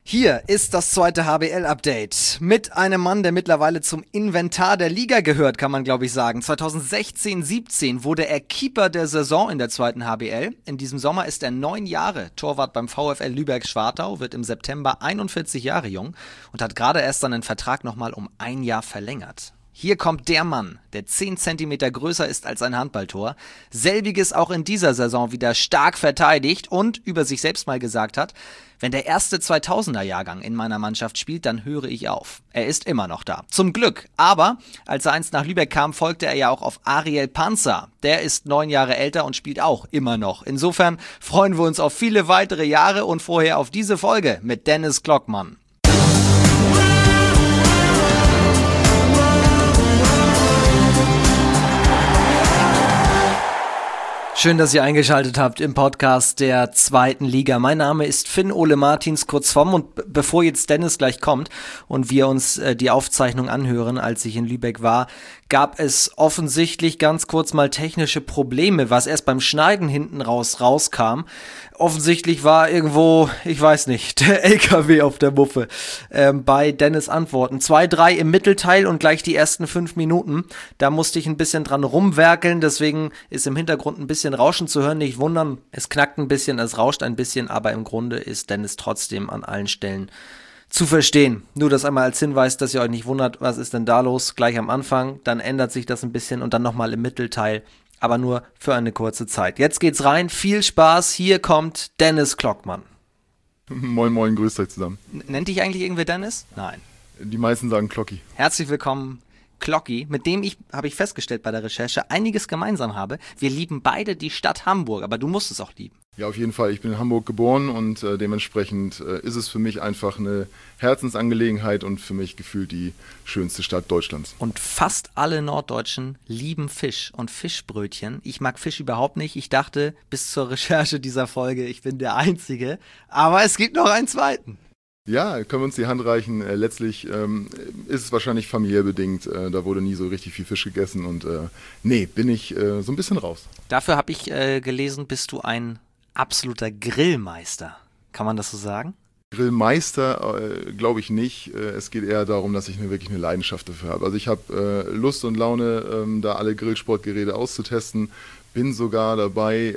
Hier ist das zweite HBL-Update mit einem Mann, der mittlerweile zum Inventar der Liga gehört, kann man glaube ich sagen. 2016/17 wurde er Keeper der Saison in der zweiten HBL. In diesem Sommer ist er 9 Jahre Torwart beim VfL Lübeck-Schwartau, wird im September 41 Jahre jung und hat gerade erst seinen Vertrag nochmal um 1 Jahr verlängert. Hier kommt der Mann, der 10 Zentimeter größer ist als ein Handballtor, selbiges auch in dieser Saison wieder stark verteidigt und über sich selbst mal gesagt hat, wenn der erste 2000er-Jahrgang in meiner Mannschaft spielt, dann höre ich auf. Er ist immer noch da. Zum Glück. Aber als er einst nach Lübeck kam, folgte er ja auch auf Ariel Panzer. Der ist 9 Jahre älter und spielt auch immer noch. Insofern freuen wir uns auf viele weitere Jahre und vorher auf diese Folge mit Dennis Klockmann. Schön, dass ihr eingeschaltet habt im Podcast der zweiten Liga. Mein Name ist Finn Ole Martins, kurz vorm. Und bevor jetzt Dennis gleich kommt und wir uns die Aufzeichnung anhören, als ich in Lübeck war, gab es offensichtlich ganz kurz mal technische Probleme, was erst beim Schneiden hinten rauskam. Offensichtlich war irgendwo, ich weiß nicht, der LKW auf der Muffe bei Dennis Antworten. 2-3 im Mittelteil und gleich die ersten 5 Minuten. Da musste ich ein bisschen dran rumwerkeln, deswegen ist im Hintergrund ein bisschen Rauschen zu hören. Nicht wundern, es knackt ein bisschen, es rauscht ein bisschen, aber im Grunde ist Dennis trotzdem an allen Stellen zu verstehen. Nur das einmal als Hinweis, dass ihr euch nicht wundert, was ist denn da los, gleich am Anfang, dann ändert sich das ein bisschen und dann nochmal im Mittelteil, aber nur für eine kurze Zeit. Jetzt geht's rein, viel Spaß, hier kommt Dennis Klockmann. Moin moin, grüßt euch zusammen. Nennt dich eigentlich irgendwer Dennis? Nein. Die meisten sagen Klocki. Herzlich willkommen, Klocki, mit dem habe ich festgestellt bei der Recherche, einiges gemeinsam habe. Wir lieben beide die Stadt Hamburg, aber du musst es auch lieben. Ja, auf jeden Fall. Ich bin in Hamburg geboren und dementsprechend ist es für mich einfach eine Herzensangelegenheit und für mich gefühlt die schönste Stadt Deutschlands. Und fast alle Norddeutschen lieben Fisch und Fischbrötchen. Ich mag Fisch überhaupt nicht. Ich dachte bis zur Recherche dieser Folge, ich bin der Einzige. Aber es gibt noch einen zweiten. Ja, können wir uns die Hand reichen. Letztlich ist es wahrscheinlich familiär bedingt. Da wurde nie so richtig viel Fisch gegessen und bin ich so ein bisschen raus. Dafür habe ich gelesen, bist du ein absoluter Grillmeister. Kann man das so sagen? Grillmeister glaube ich nicht. Es geht eher darum, dass ich wirklich eine Leidenschaft dafür habe. Also ich habe Lust und Laune, da alle Grillsportgeräte auszutesten. Bin sogar dabei,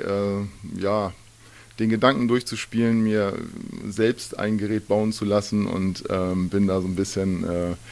den Gedanken durchzuspielen, mir selbst ein Gerät bauen zu lassen und bin da so ein bisschen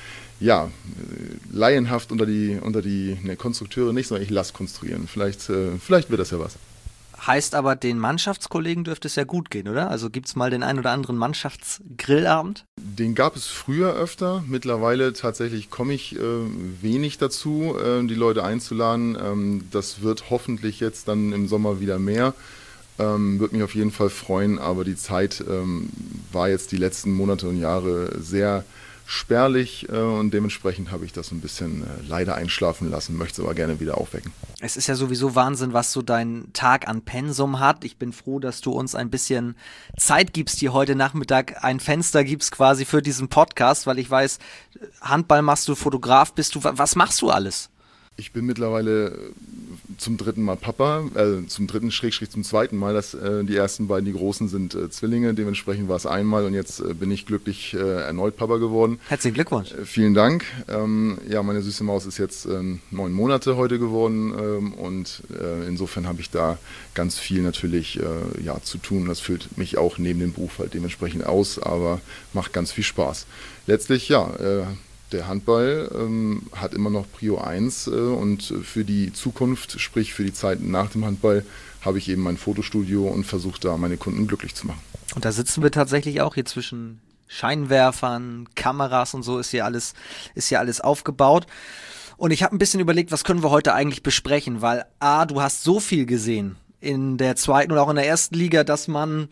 laienhaft unter die Konstrukteure nicht, sondern ich lasse konstruieren. Vielleicht wird das ja was. Heißt aber, den Mannschaftskollegen dürfte es ja gut gehen, oder? Also gibt's mal den ein oder anderen Mannschaftsgrillabend? Den gab es früher öfter. Mittlerweile tatsächlich komme ich wenig dazu, die Leute einzuladen. Das wird hoffentlich jetzt dann im Sommer wieder mehr. Würde mich auf jeden Fall freuen, aber die Zeit war jetzt die letzten Monate und Jahre sehr spärlich und dementsprechend habe ich das ein bisschen leider einschlafen lassen, möchte es aber gerne wieder aufwecken. Es ist ja sowieso Wahnsinn, was so dein Tag an Pensum hat. Ich bin froh, dass du uns ein bisschen Zeit gibst, hier heute Nachmittag ein Fenster gibst quasi für diesen Podcast, weil ich weiß, Handball machst du, Fotograf bist du, was machst du alles? Ich bin mittlerweile zum dritten Mal Papa, zum zweiten Mal. Die ersten beiden, die Großen, sind Zwillinge. Dementsprechend war es einmal und jetzt bin ich glücklich erneut Papa geworden. Herzlichen Glückwunsch. Vielen Dank. Meine süße Maus ist jetzt 9 Monate heute geworden und insofern habe ich da ganz viel natürlich zu tun. Das füllt mich auch neben dem Beruf halt dementsprechend aus, aber macht ganz viel Spaß. Letztlich, der Handball hat immer noch Prio 1 und für die Zukunft, sprich für die Zeit nach dem Handball, habe ich eben mein Fotostudio und versuche da meine Kunden glücklich zu machen. Und da sitzen wir tatsächlich auch hier zwischen Scheinwerfern, Kameras und so ist hier alles aufgebaut. Und ich habe ein bisschen überlegt, was können wir heute eigentlich besprechen, weil du hast so viel gesehen in der zweiten und auch in der ersten Liga, dass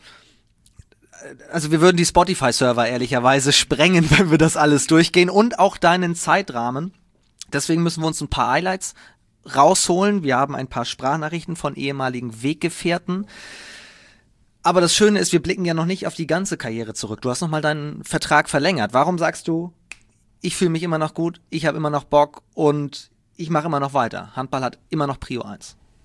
wir würden die Spotify-Server ehrlicherweise sprengen, wenn wir das alles durchgehen und auch deinen Zeitrahmen. Deswegen müssen wir uns ein paar Highlights rausholen. Wir haben ein paar Sprachnachrichten von ehemaligen Weggefährten. Aber das Schöne ist, wir blicken ja noch nicht auf die ganze Karriere zurück. Du hast nochmal deinen Vertrag verlängert. Warum sagst du, ich fühle mich immer noch gut, ich habe immer noch Bock und ich mache immer noch weiter? Handball hat immer noch Prio 1.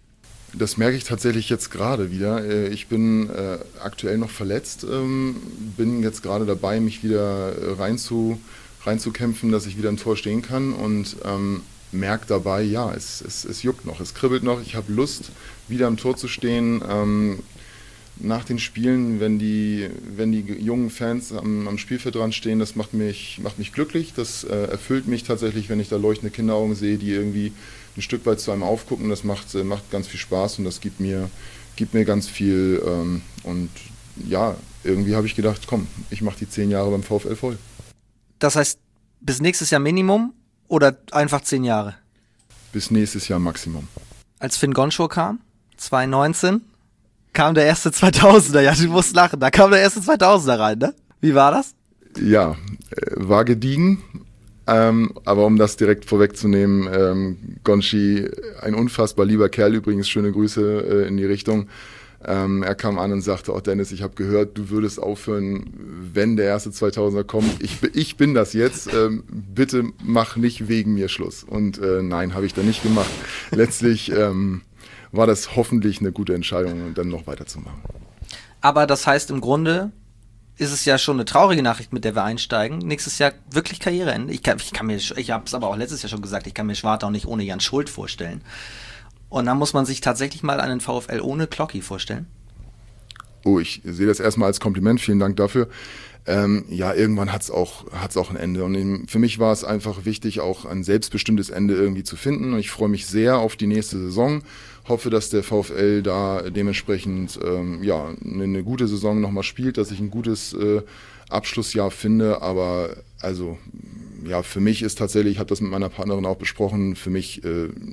Das merke ich tatsächlich jetzt gerade wieder. Ich bin aktuell noch verletzt, bin jetzt gerade dabei, mich wieder reinzukämpfen, dass ich wieder im Tor stehen kann und merke dabei, ja, es juckt noch, es kribbelt noch. Ich habe Lust, wieder im Tor zu stehen. Nach den Spielen, wenn die jungen Fans am Spielfeld dran stehen, das macht mich glücklich. Das erfüllt mich tatsächlich, wenn ich da leuchtende Kinderaugen sehe, die irgendwie ein Stück weit zu einem aufgucken. Das macht ganz viel Spaß und das gibt mir ganz viel. Und ja, irgendwie habe ich gedacht, komm, ich mache die 10 Jahre beim VfL voll. Das heißt, bis nächstes Jahr Minimum oder einfach 10 Jahre? Bis nächstes Jahr Maximum. Als Finn Gonschor kam, 2019, kam der erste 2000er. Ja, du musst lachen. Da kam der erste 2000er rein, ne? Wie war das? Ja, war gediegen. Aber um das direkt vorwegzunehmen, Gonchi, ein unfassbar lieber Kerl übrigens, schöne Grüße in die Richtung. Er kam an und sagte, oh Dennis, ich habe gehört, du würdest aufhören, wenn der erste 2000er kommt. Ich bin das jetzt, bitte mach nicht wegen mir Schluss. Und nein, habe ich da nicht gemacht. Letztlich war das hoffentlich eine gute Entscheidung, dann noch weiterzumachen. Aber das heißt im Grunde ist es ja schon eine traurige Nachricht, mit der wir einsteigen. Nächstes Jahr wirklich Karriereende. Ich habe es aber auch letztes Jahr schon gesagt, ich kann mir Schwartau nicht ohne Jan Schuld vorstellen. Und dann muss man sich tatsächlich mal einen VfL ohne Klocki vorstellen. Oh, ich sehe das erstmal als Kompliment, vielen Dank dafür. Ja, irgendwann hat's auch ein Ende. Und für mich war es einfach wichtig, auch ein selbstbestimmtes Ende irgendwie zu finden. Und ich freue mich sehr auf die nächste Saison. Hoffe, dass der VfL da dementsprechend eine gute Saison nochmal spielt, dass ich ein gutes Abschlussjahr finde. Aber also ja, für mich ist tatsächlich, ich habe das mit meiner Partnerin auch besprochen, für mich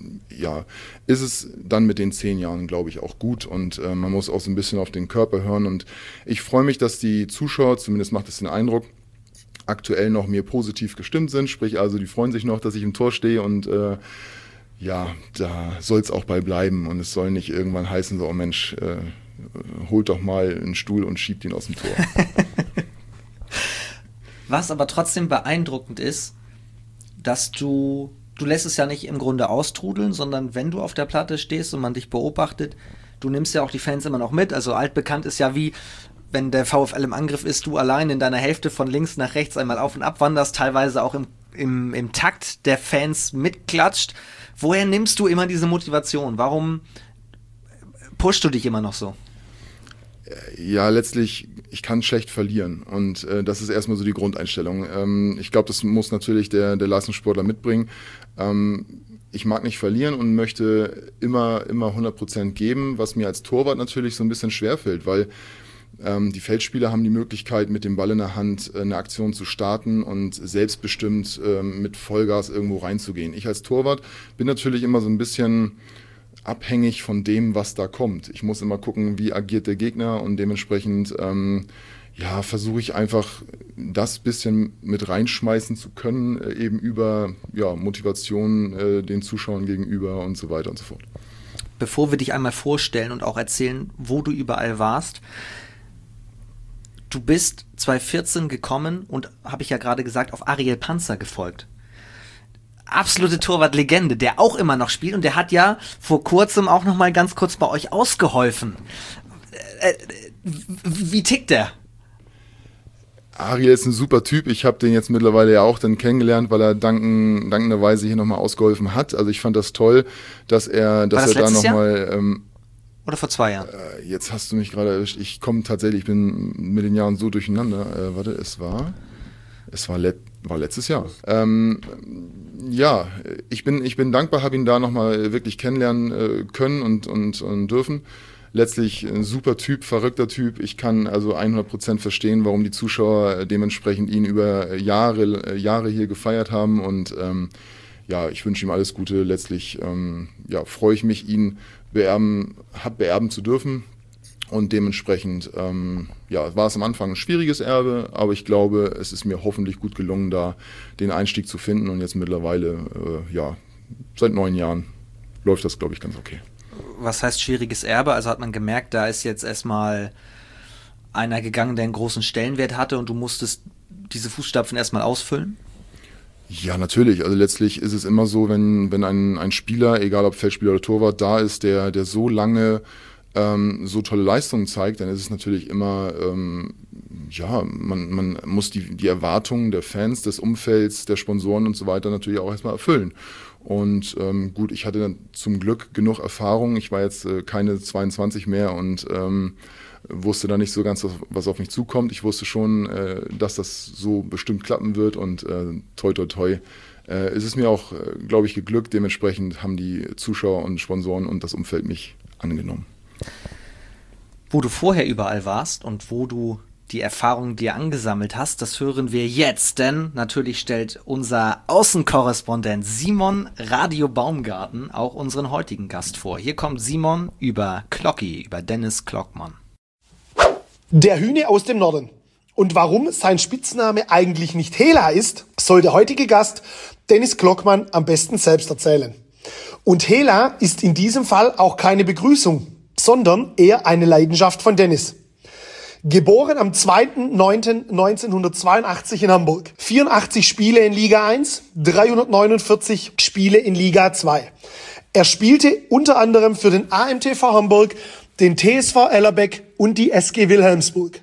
ist es dann mit den 10 Jahren, glaube ich, auch gut und man muss auch so ein bisschen auf den Körper hören und ich freue mich, dass die Zuschauer, zumindest macht es den Eindruck, aktuell noch mir positiv gestimmt sind, sprich also, die freuen sich noch, dass ich im Tor stehe und da soll es auch bei bleiben und es soll nicht irgendwann heißen, so, oh Mensch, holt doch mal einen Stuhl und schiebt ihn aus dem Tor. Was aber trotzdem beeindruckend ist, dass du lässt es ja nicht im Grunde austrudeln, sondern wenn du auf der Platte stehst und man dich beobachtet, du nimmst ja auch die Fans immer noch mit. Also altbekannt ist ja wie, wenn der VfL im Angriff ist, du allein in deiner Hälfte von links nach rechts einmal auf und ab wanderst, teilweise auch im Takt der Fans mitklatscht. Woher nimmst du immer diese Motivation? Warum pushst du dich immer noch so? Ja, letztlich, ich kann schlecht verlieren und das ist erstmal so die Grundeinstellung. Ich glaube, das muss natürlich der Leistungssportler mitbringen. Ich mag nicht verlieren und möchte immer 100% geben, was mir als Torwart natürlich so ein bisschen schwerfällt, weil die Feldspieler haben die Möglichkeit, mit dem Ball in der Hand eine Aktion zu starten und selbstbestimmt mit Vollgas irgendwo reinzugehen. Ich als Torwart bin natürlich immer so ein bisschen abhängig von dem, was da kommt. Ich muss immer gucken, wie agiert der Gegner und dementsprechend versuche ich einfach das bisschen mit reinschmeißen zu können, eben über Motivation den Zuschauern gegenüber und so weiter und so fort. Bevor wir dich einmal vorstellen und auch erzählen, wo du überall warst, du bist 2014 gekommen und, habe ich ja gerade gesagt, auf Ariel Panzer gefolgt. Absolute Torwart-Legende, der auch immer noch spielt und der hat ja vor kurzem auch noch mal ganz kurz bei euch ausgeholfen. Wie tickt der? Ariel ist ein super Typ. Ich habe den jetzt mittlerweile ja auch dann kennengelernt, weil er dankenderweise hier nochmal ausgeholfen hat. Also ich fand das toll, dass er da nochmal... Oder vor 2 Jahren? Jetzt hast du mich gerade erwischt. Ich bin mit den Jahren so durcheinander. Es war letztes Jahr. Ich bin dankbar, habe ihn da nochmal wirklich kennenlernen können und dürfen. Letztlich ein super Typ, verrückter Typ. Ich kann also 100% verstehen, warum die Zuschauer dementsprechend ihn über Jahre hier gefeiert haben. Und ich wünsche ihm alles Gute. Letztlich freue ich mich, ihn beerben zu dürfen. Und dementsprechend war es am Anfang ein schwieriges Erbe, aber ich glaube, es ist mir hoffentlich gut gelungen, da den Einstieg zu finden. Und jetzt mittlerweile, seit 9 Jahren läuft das, glaube ich, ganz okay. Was heißt schwieriges Erbe? Also hat man gemerkt, da ist jetzt erstmal einer gegangen, der einen großen Stellenwert hatte und du musstest diese Fußstapfen erstmal ausfüllen? Ja, natürlich. Also letztlich ist es immer so, wenn ein Spieler, egal ob Feldspieler oder Torwart, da ist, der so lange so tolle Leistungen zeigt, dann ist es natürlich immer, man muss die Erwartungen der Fans, des Umfelds, der Sponsoren und so weiter natürlich auch erstmal erfüllen. Und gut, ich hatte dann zum Glück genug Erfahrung. Ich war jetzt keine 22 mehr und wusste da nicht so ganz, was auf mich zukommt. Ich wusste schon, dass das so bestimmt klappen wird und toi toi toi. Es ist mir auch, glaube ich, geglückt. Dementsprechend haben die Zuschauer und Sponsoren und das Umfeld mich angenommen. Wo du vorher überall warst und wo du die Erfahrung dir angesammelt hast, das hören wir jetzt, denn natürlich stellt unser Außenkorrespondent Simon Radio Baumgarten auch unseren heutigen Gast vor. Hier kommt Simon über Klocki, über Dennis Klockmann. Der Hühne aus dem Norden. Und warum sein Spitzname eigentlich nicht Hela ist, soll der heutige Gast Dennis Klockmann am besten selbst erzählen. Und Hela ist in diesem Fall auch keine Begrüßung, sondern eher eine Leidenschaft von Dennis. Geboren am 2.9.1982 in Hamburg. 84 Spiele in Liga 1, 349 Spiele in Liga 2. Er spielte unter anderem für den AMTV Hamburg, den TSV Ellerbeck und die SG Wilhelmsburg.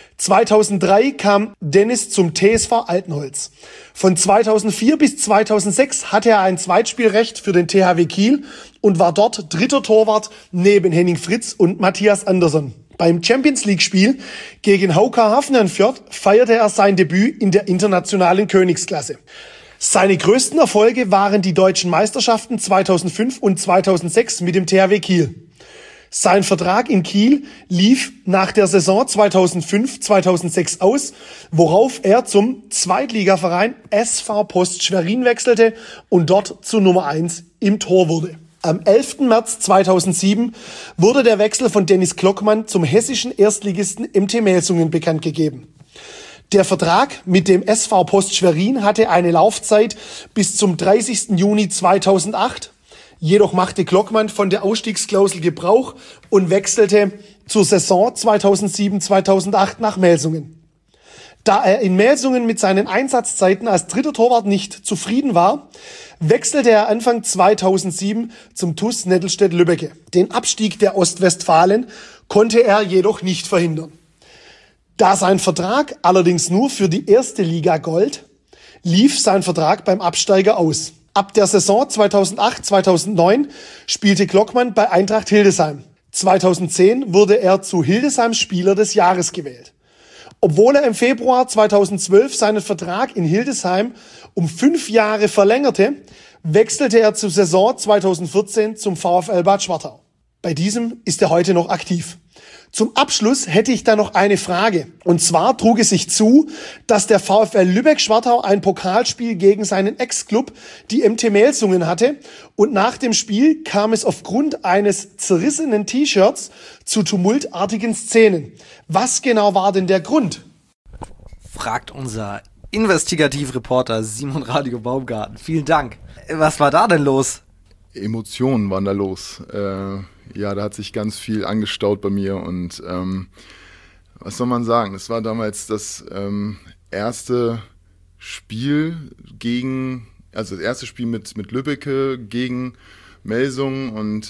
2003 kam Dennis zum TSV Altenholz. Von 2004 bis 2006 hatte er ein Zweitspielrecht für den THW Kiel und war dort dritter Torwart neben Henning Fritz und Matthias Andersson. Beim Champions-League-Spiel gegen HauK Hafnarfjord feierte er sein Debüt in der internationalen Königsklasse. Seine größten Erfolge waren die deutschen Meisterschaften 2005 und 2006 mit dem THW Kiel. Sein Vertrag in Kiel lief nach der Saison 2005-2006 aus, worauf er zum Zweitligaverein SV Post Schwerin wechselte und dort zu Nummer 1 im Tor wurde. Am 11. März 2007 wurde der Wechsel von Dennis Klockmann zum hessischen Erstligisten MT Melsungen bekannt gegeben. Der Vertrag mit dem SV Post Schwerin hatte eine Laufzeit bis zum 30. Juni 2008. Jedoch machte Klockmann von der Ausstiegsklausel Gebrauch und wechselte zur Saison 2007-2008 nach Melsungen. Da er in Melsungen mit seinen Einsatzzeiten als dritter Torwart nicht zufrieden war, wechselte er Anfang 2007 zum TuS Nettelstedt-Lübbecke. Den Abstieg der Ostwestfalen konnte er jedoch nicht verhindern. Da sein Vertrag allerdings nur für die erste Liga gold, lief sein Vertrag beim Absteiger aus. Ab der Saison 2008-2009 spielte Klockmann bei Eintracht Hildesheim. 2010 wurde er zu Hildesheims Spieler des Jahres gewählt. Obwohl er im Februar 2012 seinen Vertrag in Hildesheim um 5 Jahre verlängerte, wechselte er zur Saison 2014 zum VfL Bad Schwartau. Bei diesem ist er heute noch aktiv. Zum Abschluss hätte ich da noch eine Frage. Und zwar trug es sich zu, dass der VfL Lübeck-Schwartau ein Pokalspiel gegen seinen Ex-Club, die MT Melsungen, hatte. Und nach dem Spiel kam es aufgrund eines zerrissenen T-Shirts zu tumultartigen Szenen. Was genau war denn der Grund? Fragt unser Investigativreporter Simon Radio Baumgarten. Vielen Dank. Was war da denn los? Emotionen waren da los. Ja, da hat sich ganz viel angestaut bei mir und was soll man sagen? Es war damals das erste Spiel das erste Spiel mit Lübbecke gegen Melsungen und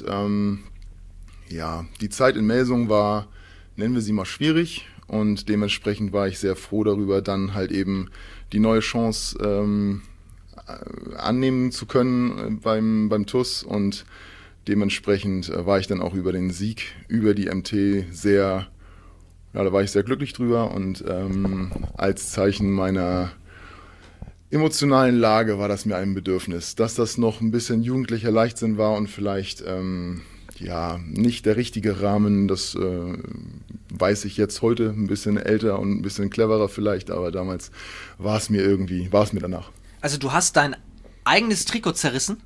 ja, die Zeit in Melsungen war, nennen wir sie mal, schwierig und dementsprechend war ich sehr froh darüber, dann halt eben die neue Chance annehmen zu können beim TuS und dementsprechend war ich dann auch über den Sieg über die MT da war ich sehr glücklich drüber und als Zeichen meiner emotionalen Lage war das mir ein Bedürfnis, dass das noch ein bisschen jugendlicher Leichtsinn war und vielleicht ja nicht der richtige Rahmen, das weiß ich jetzt heute, ein bisschen älter und ein bisschen cleverer vielleicht, aber damals war es mir danach. Also du hast dein eigenes Trikot zerrissen?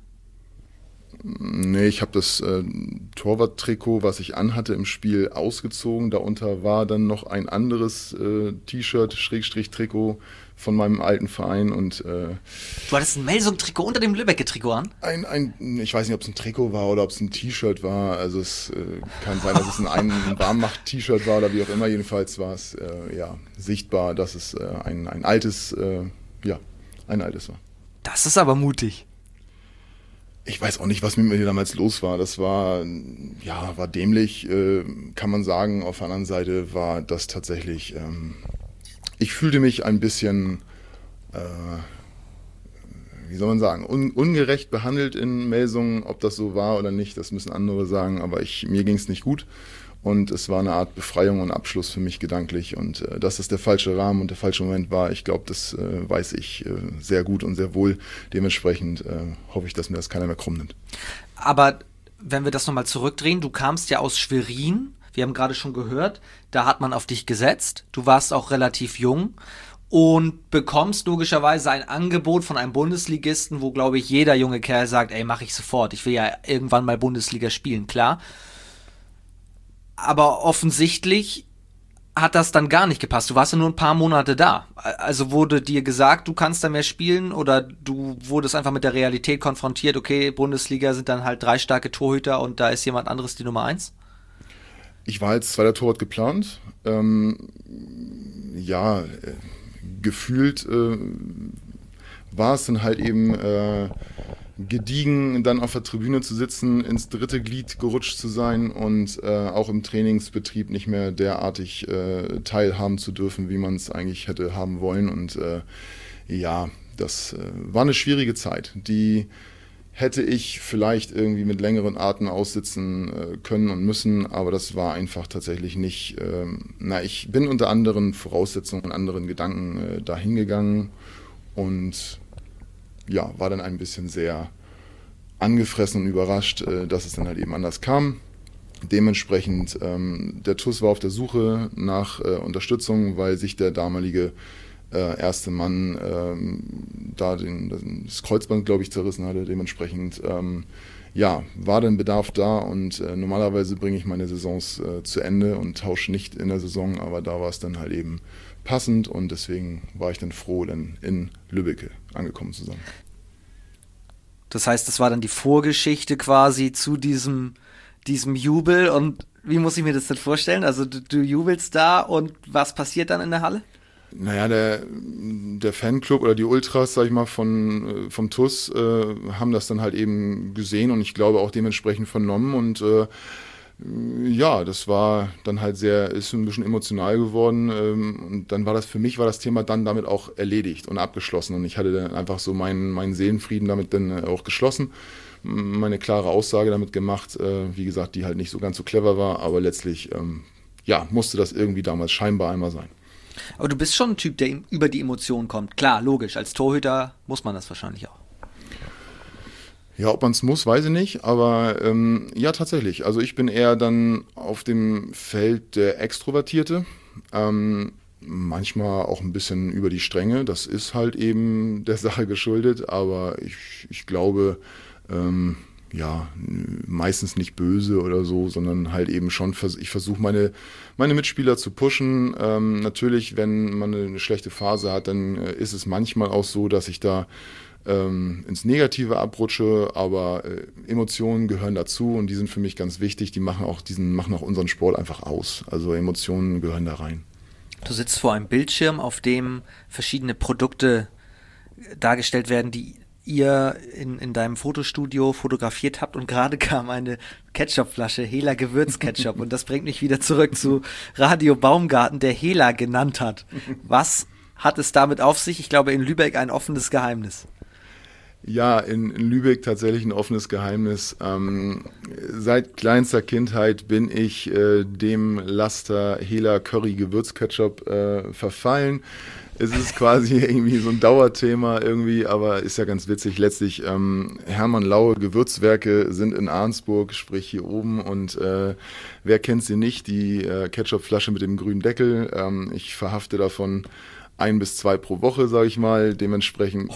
Nee, ich habe das Torwart-Trikot, was ich anhatte im Spiel, ausgezogen. Darunter war dann noch ein anderes T-Shirt, Trikot von meinem alten Verein. Und du hattest ein Melsung-Trikot unter dem Lübbecke-Trikot an? Ich weiß nicht, ob es ein Trikot war oder ob es ein T-Shirt war. Also es kann sein, dass es ein Warmmacht-T-Shirt war oder wie auch immer. Jedenfalls war es ja sichtbar, dass es ein altes war. Das ist aber mutig. Ich weiß auch nicht, was mit mir damals los war. Das war dämlich, kann man sagen. Auf der anderen Seite war das tatsächlich, ich fühlte mich ein bisschen, wie soll man sagen, ungerecht behandelt in Melsungen. Ob das so war oder nicht, das müssen andere sagen, aber mir ging es nicht gut. Und es war eine Art Befreiung und Abschluss für mich gedanklich. Und dass das der falsche Rahmen und der falsche Moment war, ich glaube, das weiß ich sehr gut und sehr wohl. Dementsprechend hoffe ich, dass mir das keiner mehr krumm nimmt. Aber wenn wir das nochmal zurückdrehen, du kamst ja aus Schwerin, wir haben gerade schon gehört, da hat man auf dich gesetzt. Du warst auch relativ jung und bekommst logischerweise ein Angebot von einem Bundesligisten, wo, glaube ich, jeder junge Kerl sagt, ey, mach ich sofort. Ich will ja irgendwann mal Bundesliga spielen, klar. Aber offensichtlich hat das dann gar nicht gepasst. Du warst ja nur ein paar Monate da. Also wurde dir gesagt, du kannst da mehr spielen oder du wurdest einfach mit der Realität konfrontiert, okay, Bundesliga sind dann halt 3 starke Torhüter und da ist jemand anderes die Nummer 1? Ich war als zweiter Torwart geplant. Gefühlt war es dann halt eben gediegen, dann auf der Tribüne zu sitzen, ins dritte Glied gerutscht zu sein und auch im Trainingsbetrieb nicht mehr derartig teilhaben zu dürfen, wie man es eigentlich hätte haben wollen. Und das war eine schwierige Zeit. Die hätte ich vielleicht irgendwie mit längeren Arten aussitzen können und müssen, aber das war einfach tatsächlich nicht. Ich bin unter anderen Voraussetzungen und anderen Gedanken dahin gegangen und war dann ein bisschen sehr angefressen und überrascht, dass es dann halt eben anders kam. Dementsprechend, der TuS war auf der Suche nach Unterstützung, weil sich der damalige erste Mann das Kreuzband, glaube ich, zerrissen hatte. Dementsprechend, war dann Bedarf da und normalerweise bringe ich meine Saisons zu Ende und tausche nicht in der Saison, aber da war es dann halt eben passend und deswegen war ich dann froh, dann in Lübbecke angekommen zu sein. Das heißt, das war dann die Vorgeschichte quasi zu diesem Jubel und wie muss ich mir das denn vorstellen? Also du jubelst da und was passiert dann in der Halle? Naja, der Fanclub oder die Ultras, sag ich mal, vom TuS haben das dann halt eben gesehen und ich glaube auch dementsprechend vernommen und das war dann halt ist ein bisschen emotional geworden und dann war das Thema dann damit auch erledigt und abgeschlossen und ich hatte dann einfach so meinen Seelenfrieden damit dann auch geschlossen, meine klare Aussage damit gemacht, wie gesagt, die halt nicht so ganz so clever war, aber letztlich musste das irgendwie damals scheinbar einmal sein. Aber du bist schon ein Typ, der über die Emotionen kommt. Klar, logisch, als Torhüter muss man das wahrscheinlich auch. Ja, ob man es muss, weiß ich nicht, aber tatsächlich. Also ich bin eher dann auf dem Feld der Extrovertierte, manchmal auch ein bisschen über die Stränge. Das ist halt eben der Sache geschuldet, aber ich glaube, meistens nicht böse oder so, sondern halt eben schon, ich versuche meine Mitspieler zu pushen. Natürlich, wenn man eine schlechte Phase hat, dann ist es manchmal auch so, dass ich da ins Negative abrutsche, aber Emotionen gehören dazu und die sind für mich ganz wichtig. Die machen auch unseren Sport einfach aus. Also Emotionen gehören da rein. Du sitzt vor einem Bildschirm, auf dem verschiedene Produkte dargestellt werden, die ihr in deinem Fotostudio fotografiert habt und gerade kam eine Ketchupflasche, Hela Gewürzketchup und das bringt mich wieder zurück zu Radio Baumgarten, der Hela genannt hat. Was hat es damit auf sich? Ich glaube in Lübeck ein offenes Geheimnis. Ja, in Lübeck tatsächlich ein offenes Geheimnis. Seit kleinster Kindheit bin ich dem Laster Hela Curry Gewürzketchup verfallen. Es ist quasi irgendwie so ein Dauerthema irgendwie, aber ist ja ganz witzig. Letztlich Hermann Laue Gewürzwerke sind in Arnsburg, sprich hier oben und wer kennt sie nicht, die Ketchupflasche mit dem grünen Deckel. Ich verhafte davon 1 bis 2 pro Woche, sage ich mal, dementsprechend...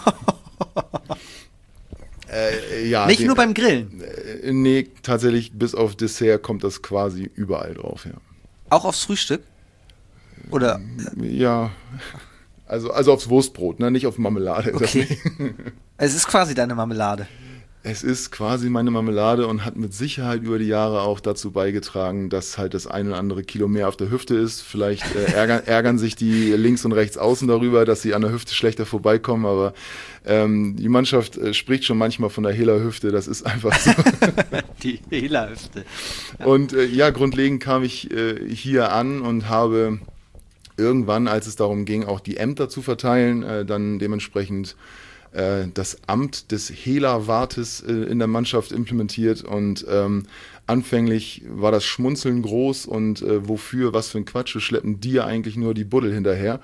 Nicht nur beim Grillen? Nee, tatsächlich bis auf Dessert kommt das quasi überall drauf, ja. Auch aufs Frühstück? Oder? Ja, also aufs Wurstbrot, ne? Nicht auf Marmelade. Okay. Es ist quasi deine Marmelade. Es ist quasi meine Marmelade und hat mit Sicherheit über die Jahre auch dazu beigetragen, dass halt das ein oder andere Kilo mehr auf der Hüfte ist. Vielleicht ärgern sich die links und rechts außen darüber, dass sie an der Hüfte schlechter vorbeikommen, aber die Mannschaft spricht schon manchmal von der Hehler-Hüfte, das ist einfach so. Die Hehler-Hüfte. Ja. Und grundlegend kam ich hier an und habe irgendwann, als es darum ging, auch die Ämter zu verteilen, dann dementsprechend das Amt des Hehler-Wartes in der Mannschaft implementiert und anfänglich war das Schmunzeln groß und wofür, was für ein Quatsch, wir schleppen dir eigentlich nur die Buddel hinterher.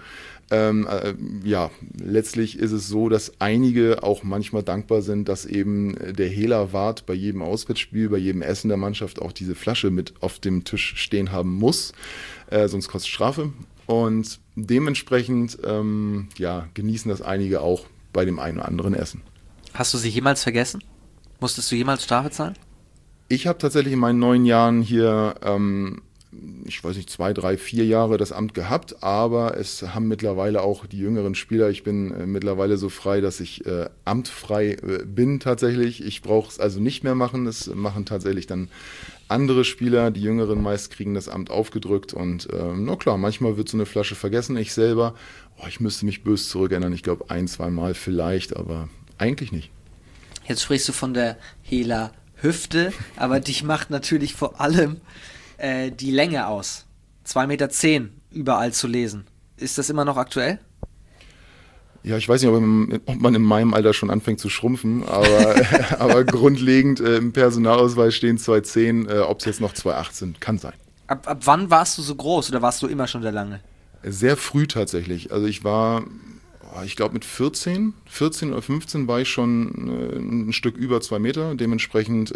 Letztlich ist es so, dass einige auch manchmal dankbar sind, dass eben der Hehler-Wart bei jedem Auswärtsspiel, bei jedem Essen der Mannschaft auch diese Flasche mit auf dem Tisch stehen haben muss, sonst kostet Strafe. Und dementsprechend genießen das einige auch bei dem einen oder anderen Essen. Hast du sie jemals vergessen? Musstest du jemals Strafe zahlen? Ich habe tatsächlich in meinen 9 Jahren hier, 2, 3, 4 Jahre das Amt gehabt, aber es haben mittlerweile auch die jüngeren Spieler, ich bin mittlerweile so frei, dass ich amtfrei bin tatsächlich. Ich brauche es also nicht mehr machen, das machen tatsächlich dann andere Spieler, die Jüngeren meist kriegen das Amt aufgedrückt und manchmal wird so eine Flasche vergessen. Ich selber, ich müsste mich böse zurückerinnern, ich glaube 1, 2 Mal vielleicht, aber eigentlich nicht. Jetzt sprichst du von der Hehler-Hüfte, aber dich macht natürlich vor allem die Länge aus. 2,10 Meter überall zu lesen. Ist das immer noch aktuell? Ja, ich weiß nicht, ob man in meinem Alter schon anfängt zu schrumpfen, aber grundlegend im Personalausweis stehen 2,10, ob es jetzt noch 2,8 sind, kann sein. Ab wann warst du so groß oder warst du immer schon der Lange? Sehr früh tatsächlich. Also ich war, ich glaube mit 14 oder 15 war ich schon ein Stück über 2 Meter. Dementsprechend,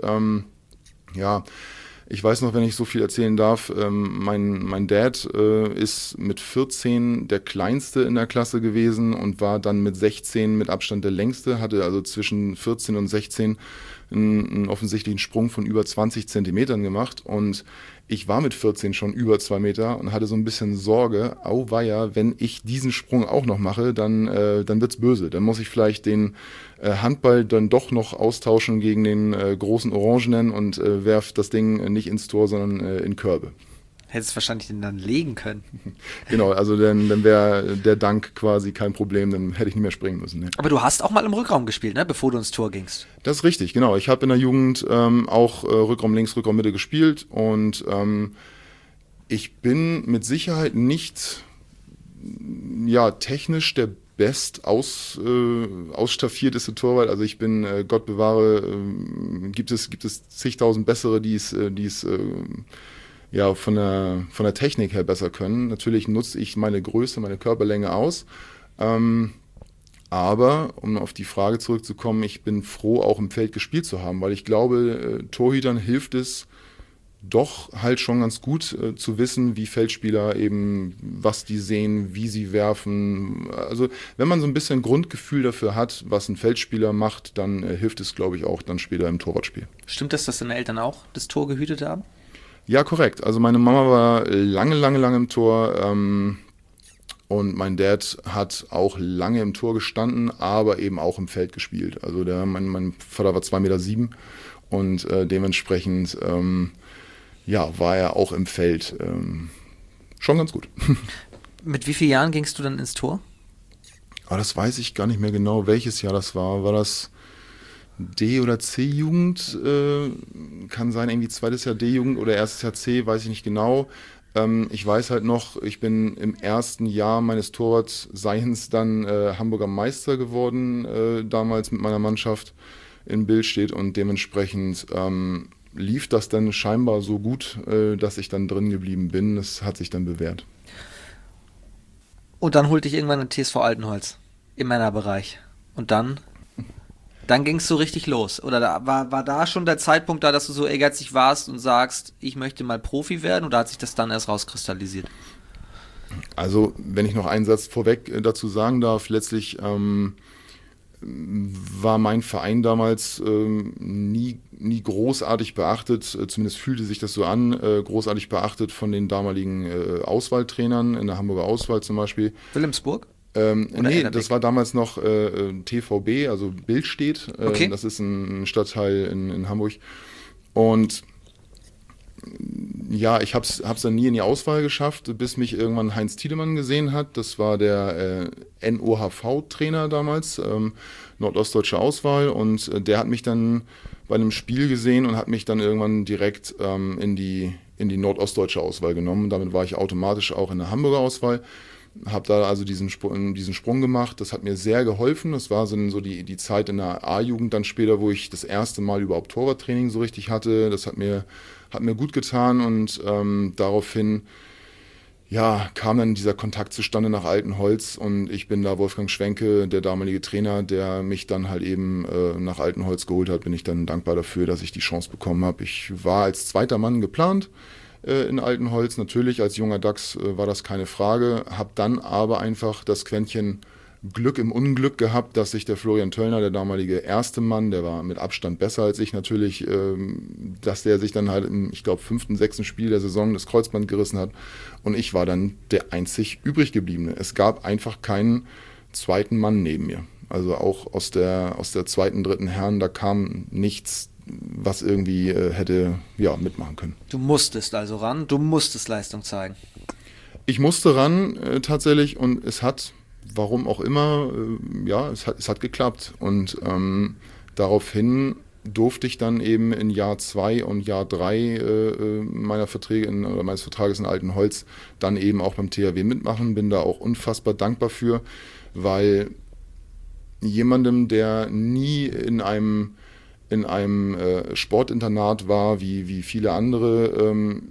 ich weiß noch, wenn ich so viel erzählen darf, mein Dad ist mit 14 der Kleinste in der Klasse gewesen und war dann mit 16 mit Abstand der Längste, hatte also zwischen 14 und 16 einen offensichtlichen Sprung von über 20 Zentimetern gemacht und ich war mit 14 schon über 2 Meter und hatte so ein bisschen Sorge, auweia, wenn ich diesen Sprung auch noch mache, dann wird's böse. Dann muss ich vielleicht den Handball dann doch noch austauschen gegen den großen Orangenen und werf das Ding nicht ins Tor, sondern in Körbe. Hättest wahrscheinlich den dann legen können. Genau, also dann wäre der Dank quasi kein Problem, dann hätte ich nicht mehr springen müssen. Ne? Aber du hast auch mal im Rückraum gespielt, ne? Bevor du ins Tor gingst. Das ist richtig, genau. Ich habe in der Jugend auch Rückraum links, Rückraum Mitte gespielt und ich bin mit Sicherheit nicht technisch der ausstaffierteste Torwart. Also ich bin, Gott bewahre, gibt es zigtausend bessere, die es von der Technik her besser können. Natürlich nutze ich meine Größe, meine Körperlänge aus. Aber, um auf die Frage zurückzukommen, ich bin froh, auch im Feld gespielt zu haben, weil ich glaube, Torhütern hilft es doch halt schon ganz gut zu wissen, wie Feldspieler eben, was die sehen, wie sie werfen. Also wenn man so ein bisschen Grundgefühl dafür hat, was ein Feldspieler macht, dann hilft es, glaube ich, auch dann später im Torwartspiel. Stimmt das, dass deine Eltern auch das Tor gehütet haben? Ja, korrekt. Also meine Mama war lange im Tor und mein Dad hat auch lange im Tor gestanden, aber eben auch im Feld gespielt. Also mein Vater war 2,7 Meter und dementsprechend war er auch im Feld schon ganz gut. Mit wie vielen Jahren gingst du dann ins Tor? Das weiß ich gar nicht mehr genau, welches Jahr das war. War das D- oder C-Jugend? Kann sein, irgendwie zweites Jahr D-Jugend oder erstes Jahr C, weiß ich nicht genau. Ich weiß halt noch, ich bin im ersten Jahr meines Torwartseins dann Hamburger Meister geworden, damals mit meiner Mannschaft in Billstedt und dementsprechend lief das dann scheinbar so gut, dass ich dann drin geblieben bin. Das hat sich dann bewährt. Und dann holte ich irgendwann den TSV Altenholz im Männerbereich. Und dann ging es so richtig los. Oder war da schon der Zeitpunkt da, dass du so ehrgeizig warst und sagst, ich möchte mal Profi werden? Oder hat sich das dann erst rauskristallisiert? Also, wenn ich noch einen Satz vorweg dazu sagen darf, letztlich war mein Verein damals nie großartig beachtet, zumindest fühlte sich das so an, großartig beachtet von den damaligen Auswahltrainern in der Hamburger Auswahl zum Beispiel. Wilhelmsburg? Nee, das war damals noch TVB, also Billstedt. Okay. Das ist ein Stadtteil in Hamburg. Und ja, ich hab's dann nie in die Auswahl geschafft, bis mich irgendwann Heinz Tiedemann gesehen hat. Das war der NOHV-Trainer damals, nordostdeutsche Auswahl. Und der hat mich dann bei einem Spiel gesehen und hat mich dann irgendwann direkt in die nordostdeutsche Auswahl genommen. Damit war ich automatisch auch in der Hamburger Auswahl. Habe da also diesen Sprung gemacht. Das hat mir sehr geholfen. Das war so die Zeit in der A-Jugend dann später, wo ich das erste Mal überhaupt Torwarttraining so richtig hatte. Das hat mir gut getan und daraufhin kam dann dieser Kontakt zustande nach Altenholz und ich bin da Wolfgang Schwenke, der damalige Trainer, der mich dann halt eben nach Altenholz geholt hat, bin ich dann dankbar dafür, dass ich die Chance bekommen habe. Ich war als zweiter Mann geplant in Altenholz, natürlich als junger Dachs war das keine Frage, habe dann aber einfach das Quäntchen Glück im Unglück gehabt, dass sich der Florian Töllner, der damalige erste Mann, der war mit Abstand besser als ich natürlich, dass der sich dann halt im, ich glaube, 5., 6. Spiel der Saison das Kreuzband gerissen hat und ich war dann der einzig übrig gebliebene. Es gab einfach keinen zweiten Mann neben mir. Also auch aus der 2., 3. Herren, da kam nichts, was irgendwie hätte mitmachen können. Du musstest also ran, du musstest Leistung zeigen. Ich musste ran tatsächlich und es hat, warum auch immer, es hat geklappt. Und daraufhin durfte ich dann eben in Jahr 2 und Jahr 3 meines Vertrages in Altenholz dann eben auch beim THW mitmachen. Bin da auch unfassbar dankbar für, weil jemandem, der nie in einem Sportinternat war, wie viele andere,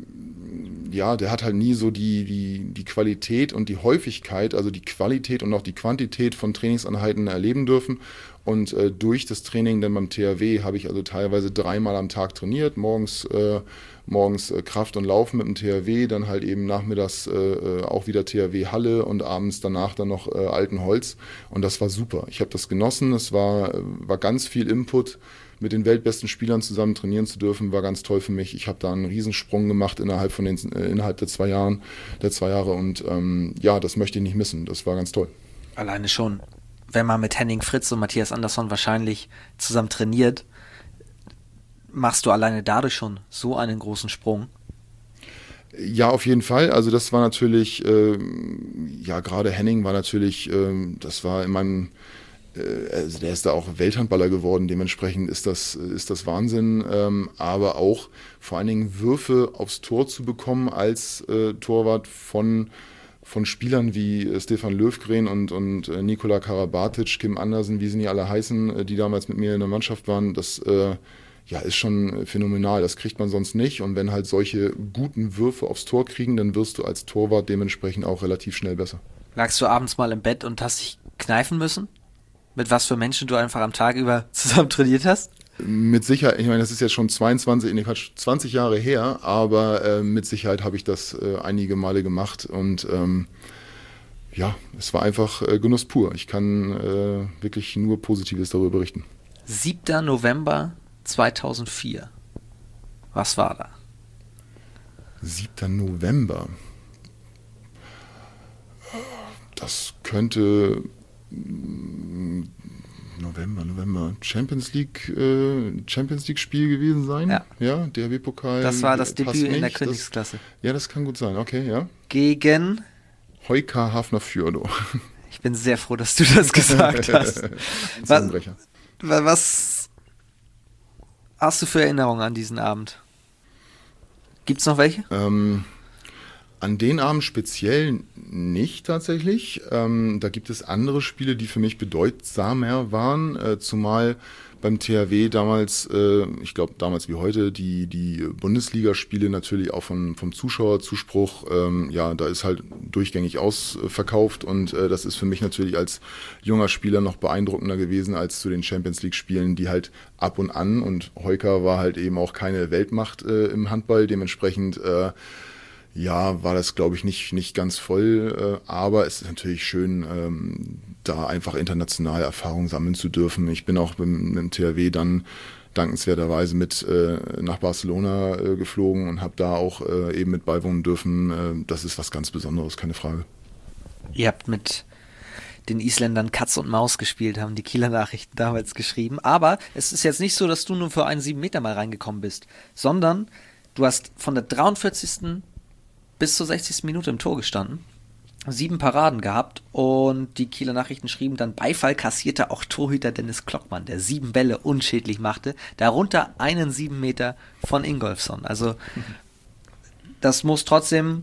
der hat halt nie so die Qualität und die Häufigkeit, also die Qualität und auch die Quantität von Trainingseinheiten erleben dürfen. Und durch das Training dann beim THW habe ich also teilweise 3-mal am Tag trainiert, morgens Kraft und Laufen mit dem THW, dann halt eben nachmittags auch wieder THW-Halle und abends danach dann noch Altenholz. Und das war super. Ich habe das genossen, es war ganz viel Input. Mit den weltbesten Spielern zusammen trainieren zu dürfen, war ganz toll für mich. Ich habe da einen Riesensprung gemacht innerhalb der 2 Jahre und das möchte ich nicht missen. Das war ganz toll. Alleine schon, wenn man mit Henning Fritz und Matthias Andersson wahrscheinlich zusammen trainiert, machst du alleine dadurch schon so einen großen Sprung. Ja, auf jeden Fall. Also das war natürlich, gerade Henning war natürlich, das war in meinem also der ist da auch Welthandballer geworden, dementsprechend ist das Wahnsinn, aber auch vor allen Dingen Würfe aufs Tor zu bekommen als Torwart von Spielern wie Stefan Löfgren und Nikola Karabatic, Kim Andersen, wie sie nicht alle heißen, die damals mit mir in der Mannschaft waren, das ist schon phänomenal, das kriegt man sonst nicht und wenn halt solche guten Würfe aufs Tor kriegen, dann wirst du als Torwart dementsprechend auch relativ schnell besser. Lagst du abends mal im Bett und hast dich kneifen müssen? Mit was für Menschen du einfach am Tag über zusammen trainiert hast? Mit Sicherheit, ich meine, das ist jetzt schon 20 Jahre her, aber mit Sicherheit habe ich das einige Male gemacht und es war einfach Genuss pur. Ich kann wirklich nur Positives darüber berichten. 7. November 2004. Was war da? 7. November. Das könnte November Champions League Spiel gewesen sein. Ja, DHB-Pokal. Das war das Debüt in der Königsklasse. Das kann gut sein. Okay, ja. Gegen Heuka Hafnarfjordur. Ich bin sehr froh, dass du das gesagt hast. Was hast du für Erinnerungen an diesen Abend? Gibt's noch welche? An den Abend speziell nicht tatsächlich. Da gibt es andere Spiele, die für mich bedeutsamer waren, zumal beim THW damals, ich glaube damals wie heute, die Bundesligaspiele natürlich auch vom Zuschauerzuspruch, da ist halt durchgängig ausverkauft und das ist für mich natürlich als junger Spieler noch beeindruckender gewesen als zu den Champions-League-Spielen, die halt ab und an, und Heuka war halt eben auch keine Weltmacht im Handball, dementsprechend war das, glaube ich, nicht ganz voll, aber es ist natürlich schön, da einfach international Erfahrung sammeln zu dürfen. Ich bin auch mit dem THW dann dankenswerterweise mit nach Barcelona geflogen und habe da auch eben mit beiwohnen dürfen. Das ist was ganz Besonderes, keine Frage. Ihr habt mit den Isländern Katz und Maus gespielt, haben die Kieler Nachrichten damals geschrieben. Aber es ist jetzt nicht so, dass du nur für einen 7 Meter mal reingekommen bist, sondern du hast von der 43. bis zur 60. Minute im Tor gestanden, 7 Paraden gehabt und die Kieler Nachrichten schrieben dann, Beifall kassierte auch Torhüter Dennis Klockmann, der 7 Bälle unschädlich machte, darunter einen 7 Meter von Ingolfsson. Also das muss trotzdem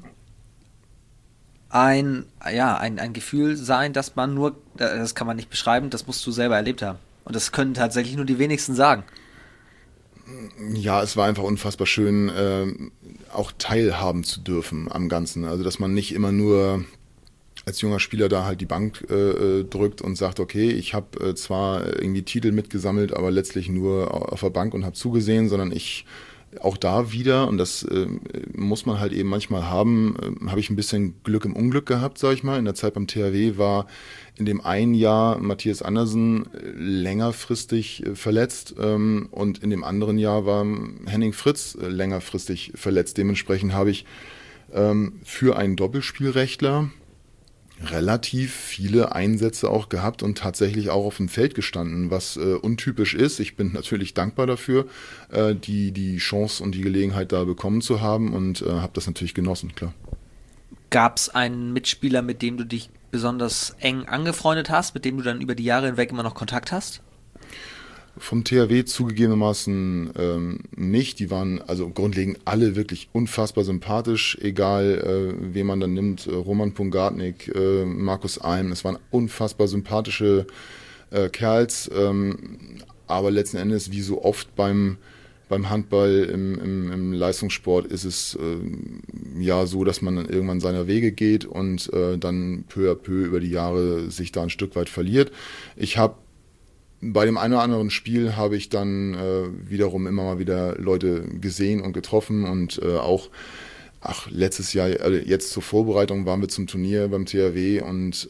ein Gefühl sein, dass man nur, das kann man nicht beschreiben, das musst du selber erlebt haben. Und das können tatsächlich nur die wenigsten sagen. Ja, es war einfach unfassbar schön, auch teilhaben zu dürfen am Ganzen. Also dass man nicht immer nur als junger Spieler da halt die Bank drückt und sagt, okay, ich habe zwar irgendwie Titel mitgesammelt, aber letztlich nur auf der Bank und habe zugesehen, sondern ich auch da wieder, und das muss man halt eben manchmal haben, habe ich ein bisschen Glück im Unglück gehabt, sag ich mal. In der Zeit beim THW war in dem einen Jahr Matthias Andersen längerfristig verletzt und in dem anderen Jahr war Henning Fritz längerfristig verletzt. Dementsprechend habe ich für einen Doppelspielrechtler relativ viele Einsätze auch gehabt und tatsächlich auch auf dem Feld gestanden, was untypisch ist. Ich bin natürlich dankbar dafür, die Chance und die Gelegenheit da bekommen zu haben und habe das natürlich genossen, klar. Gab es einen Mitspieler, mit dem du dich besonders eng angefreundet hast, mit dem du dann über die Jahre hinweg immer noch Kontakt hast? Vom THW zugegebenermaßen nicht. Die waren also grundlegend alle wirklich unfassbar sympathisch, egal wen man dann nimmt. Roman Pungartnik, Markus Alm, es waren unfassbar sympathische Kerls. Aber letzten Endes, wie so oft beim Handball, im Leistungssport, ist es ja so, dass man dann irgendwann seiner Wege geht und dann peu à peu über die Jahre sich da ein Stück weit verliert. Bei dem einen oder anderen Spiel habe ich dann wiederum immer mal wieder Leute gesehen und getroffen und letztes Jahr, jetzt zur Vorbereitung waren wir zum Turnier beim THW und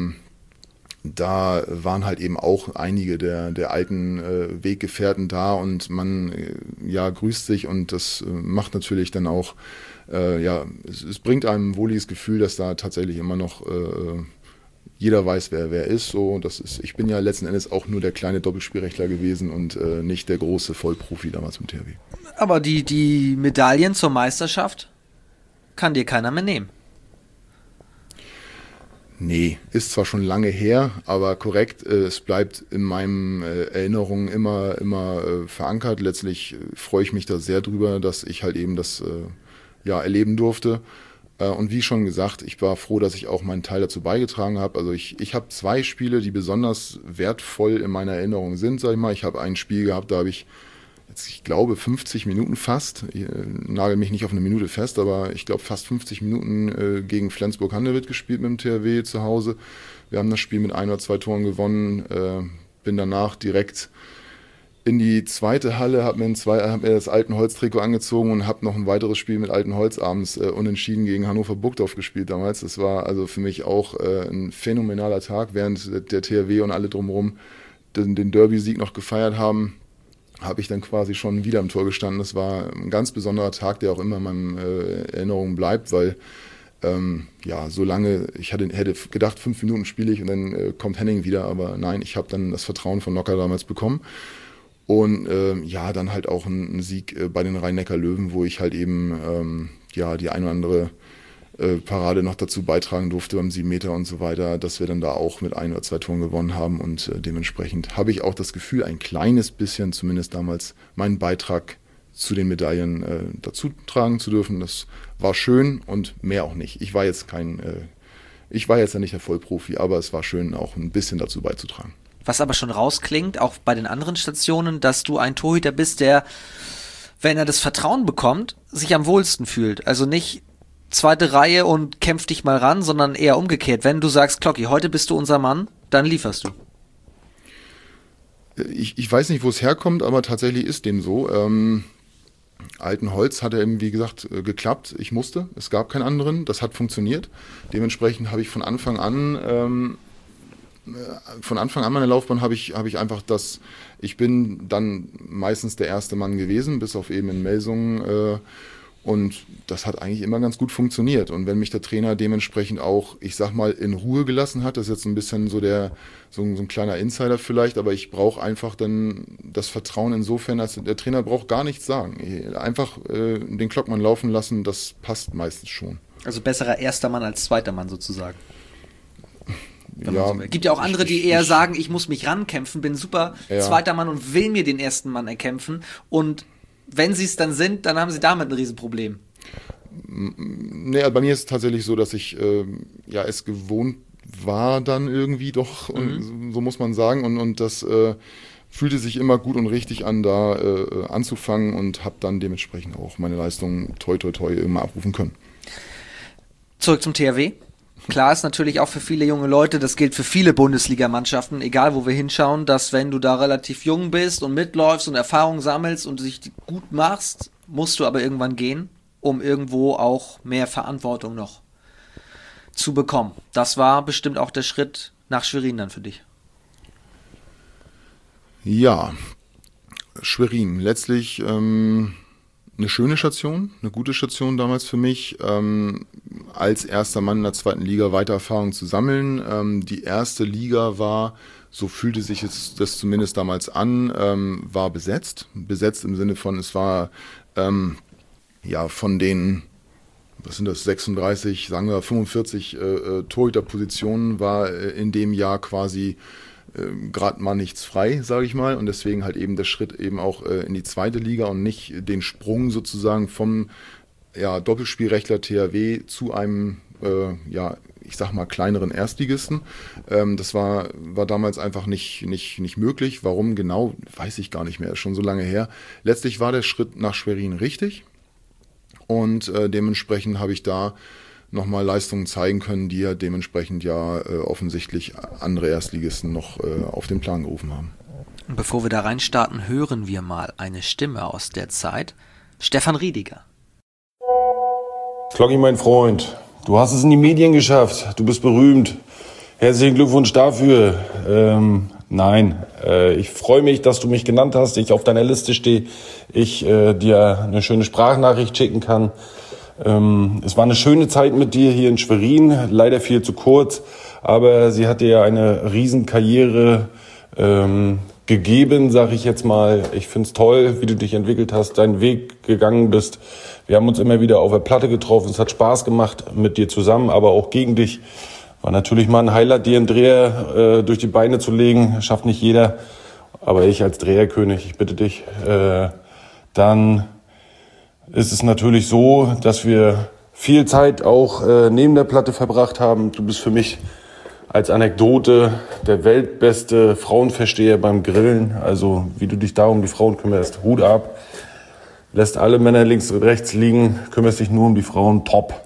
da waren halt eben auch einige der alten Weggefährten da und man grüßt sich und das macht natürlich dann auch, es bringt einem ein wohliges Gefühl, dass da tatsächlich immer noch jeder weiß, wer ist. So, ich bin ja letzten Endes auch nur der kleine Doppelspielrechtler gewesen und nicht der große Vollprofi damals im THW. Aber die Medaillen zur Meisterschaft kann dir keiner mehr nehmen. Nee, ist zwar schon lange her, aber korrekt, es bleibt in meinen Erinnerungen immer verankert. Letztlich freue ich mich da sehr drüber, dass ich halt eben das erleben durfte. Und wie schon gesagt, ich war froh, dass ich auch meinen Teil dazu beigetragen habe. Also ich habe 2 Spiele, die besonders wertvoll in meiner Erinnerung sind, sag ich mal. Ich habe ein Spiel gehabt, da habe ich jetzt, ich glaube, 50 Minuten fast, ich nagel mich nicht auf eine Minute fest, aber ich glaube fast 50 Minuten gegen Flensburg-Handewitt gespielt mit dem THW zu Hause. Wir haben das Spiel mit 1 oder 2 Toren gewonnen, bin danach direkt in die zweite Halle, hab mir das Altenholz-Trikot angezogen und habe noch ein weiteres Spiel mit Altenholz abends unentschieden gegen Hannover Burgdorf gespielt damals. Das war also für mich auch ein phänomenaler Tag, während der THW und alle drumherum den Derby-Sieg noch gefeiert haben, habe ich dann quasi schon wieder im Tor gestanden. Das war ein ganz besonderer Tag, der auch immer in meinen Erinnerungen bleibt, weil so lange, ich hätte gedacht, 5 Minuten spiele ich und dann kommt Henning wieder, aber nein, ich habe dann das Vertrauen von Nocker damals bekommen. Und dann halt auch ein Sieg bei den Rhein-Neckar-Löwen, wo ich halt eben die ein oder andere Parade noch dazu beitragen durfte beim 7 Meter und so weiter, dass wir dann da auch mit 1 oder 2 Toren gewonnen haben und dementsprechend habe ich auch das Gefühl, ein kleines bisschen, zumindest damals, meinen Beitrag zu den Medaillen dazu tragen zu dürfen. Das war schön und mehr auch nicht. Ich war jetzt ja nicht der Vollprofi, aber es war schön, auch ein bisschen dazu beizutragen. Was aber schon rausklingt, auch bei den anderen Stationen, dass du ein Torhüter bist, der, wenn er das Vertrauen bekommt, sich am wohlsten fühlt. Also nicht zweite Reihe und kämpf dich mal ran, sondern eher umgekehrt. Wenn du sagst, Klocki, heute bist du unser Mann, dann lieferst du. Ich weiß nicht, wo es herkommt, aber tatsächlich ist dem so. Altenholz hat er eben, wie gesagt, geklappt. Ich musste, es gab keinen anderen, das hat funktioniert. Dementsprechend habe ich von Anfang an meiner Laufbahn habe ich einfach ich bin dann meistens der erste Mann gewesen, bis auf eben in Melsungen Und das hat eigentlich immer ganz gut funktioniert. Und wenn mich der Trainer dementsprechend auch, ich sag mal, in Ruhe gelassen hat, das ist jetzt ein bisschen so ein kleiner Insider vielleicht, aber ich brauche einfach dann das Vertrauen insofern, als der Trainer braucht gar nichts sagen. Einfach den Klockmann laufen lassen, das passt meistens schon. Also besserer erster Mann als zweiter Mann sozusagen. Ja, so gibt ja auch andere, die eher sagen, ich muss mich rankämpfen, bin super zweiter Mann und will mir den ersten Mann erkämpfen. Und wenn sie es dann sind, dann haben sie damit ein Riesenproblem. Naja, bei mir ist es tatsächlich so, dass ich es gewohnt war dann irgendwie doch, und so muss man sagen. Und das fühlte sich immer gut und richtig an, da anzufangen, und habe dann dementsprechend auch meine Leistungen toi toi toi immer abrufen können. Zurück zum THW. Klar ist natürlich auch für viele junge Leute, das gilt für viele Bundesligamannschaften, egal wo wir hinschauen, dass wenn du da relativ jung bist und mitläufst und Erfahrung sammelst und dich gut machst, musst du aber irgendwann gehen, um irgendwo auch mehr Verantwortung noch zu bekommen. Das war bestimmt auch der Schritt nach Schwerin dann für dich. Ja, Schwerin, letztlich eine schöne Station, eine gute Station damals für mich, als erster Mann in der zweiten Liga weiter Erfahrung zu sammeln. Die erste Liga war, so fühlte sich das zumindest damals an, war besetzt. Besetzt im Sinne von, es war von den, was sind das, 36, sagen wir 45 Torhüterpositionen, war in dem Jahr quasi gerade mal nichts frei, sage ich mal, und deswegen halt eben der Schritt eben auch in die zweite Liga und nicht den Sprung sozusagen vom Doppelspielrechtler THW zu einem ich sag mal kleineren Erstligisten. Das war damals einfach nicht möglich. Warum genau, weiß ich gar nicht mehr, ist schon so lange her. Letztlich war der Schritt nach Schwerin richtig, und dementsprechend habe ich da nochmal Leistungen zeigen können, die ja dementsprechend offensichtlich andere Erstligisten noch auf den Plan gerufen haben. Und bevor wir da reinstarten, hören wir mal eine Stimme aus der Zeit. Stefan Riediger. Klocki, mein Freund, du hast es in die Medien geschafft, du bist berühmt. Herzlichen Glückwunsch dafür. Ich freue mich, dass du mich genannt hast, ich auf deiner Liste stehe, ich dir eine schöne Sprachnachricht schicken kann. Es war eine schöne Zeit mit dir hier in Schwerin, leider viel zu kurz, aber sie hat dir eine Riesenkarriere gegeben, sag ich jetzt mal. Ich find's toll, wie du dich entwickelt hast, deinen Weg gegangen bist. Wir haben uns immer wieder auf der Platte getroffen, es hat Spaß gemacht mit dir zusammen, aber auch gegen dich. War natürlich mal ein Highlight, dir einen Dreher durch die Beine zu legen, schafft nicht jeder, aber ich als Dreherkönig, ich bitte dich, dann ist es natürlich so, dass wir viel Zeit auch neben der Platte verbracht haben. Du bist für mich als Anekdote der weltbeste Frauenversteher beim Grillen. Also wie du dich da um die Frauen kümmerst, Hut ab. Lässt alle Männer links und rechts liegen, kümmerst dich nur um die Frauen, top.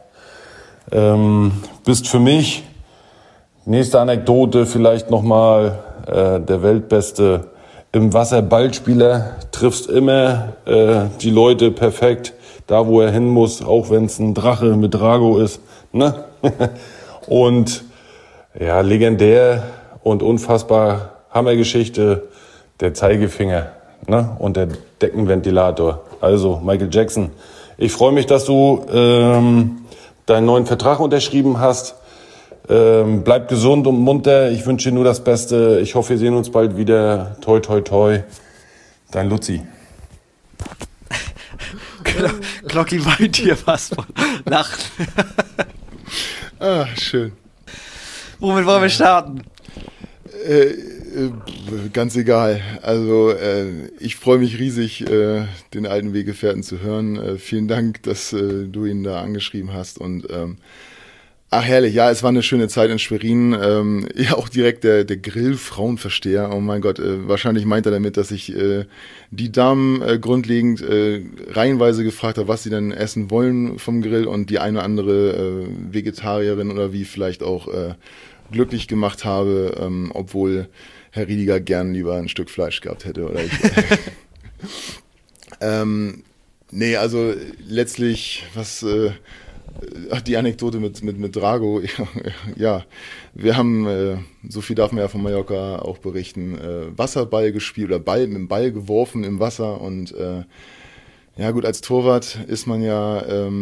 Bist für mich, nächste Anekdote vielleicht nochmal, der weltbeste im Wasser Ballspieler, triffst immer die Leute perfekt, da wo er hin muss, auch wenn es ein Drache mit Drago ist. Ne? Und ja, legendär und unfassbar Hammergeschichte, der Zeigefinger, ne? Und der Deckenventilator. Also Michael Jackson. Ich freue mich, dass du deinen neuen Vertrag unterschrieben hast. Bleib gesund und munter. Ich wünsche dir nur das Beste. Ich hoffe, wir sehen uns bald wieder. Toi, toi, toi. Dein Luzi. Glocki weint hier fast von Lachen. Schön. Womit wollen wir starten? Ganz egal. Also ich freue mich riesig, den alten Weggefährten zu hören. Vielen Dank, dass du ihn da angeschrieben hast. Und herrlich, ja, es war eine schöne Zeit in Schwerin. Ja, auch direkt der Grill-Frauenversteher. Oh mein Gott, wahrscheinlich meint er damit, dass ich die Damen grundlegend reihenweise gefragt habe, was sie denn essen wollen vom Grill, und die eine oder andere Vegetarierin oder wie vielleicht auch glücklich gemacht habe, obwohl Herr Riediger gern lieber ein Stück Fleisch gehabt hätte. Oder ich. Nee, also letztlich, die Anekdote mit Drago, ja, wir haben, so viel darf man ja von Mallorca auch berichten, Wasserball gespielt oder mit dem Ball geworfen im Wasser, und Ja gut, als Torwart ist man ja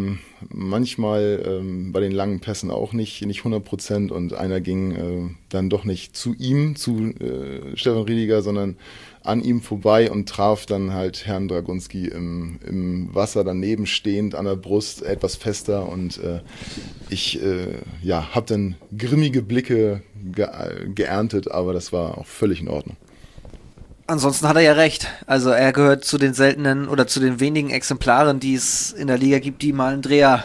manchmal bei den langen Pässen auch nicht 100% und einer ging dann doch nicht zu ihm, zu Stefan Riediger, sondern an ihm vorbei und traf dann halt Herrn Dragunski im Wasser daneben stehend an der Brust, etwas fester und ich habe dann grimmige Blicke geerntet, aber das war auch völlig in Ordnung. Ansonsten hat er ja recht. Also er gehört zu den seltenen oder zu den wenigen Exemplaren, die es in der Liga gibt, die mal einen Dreher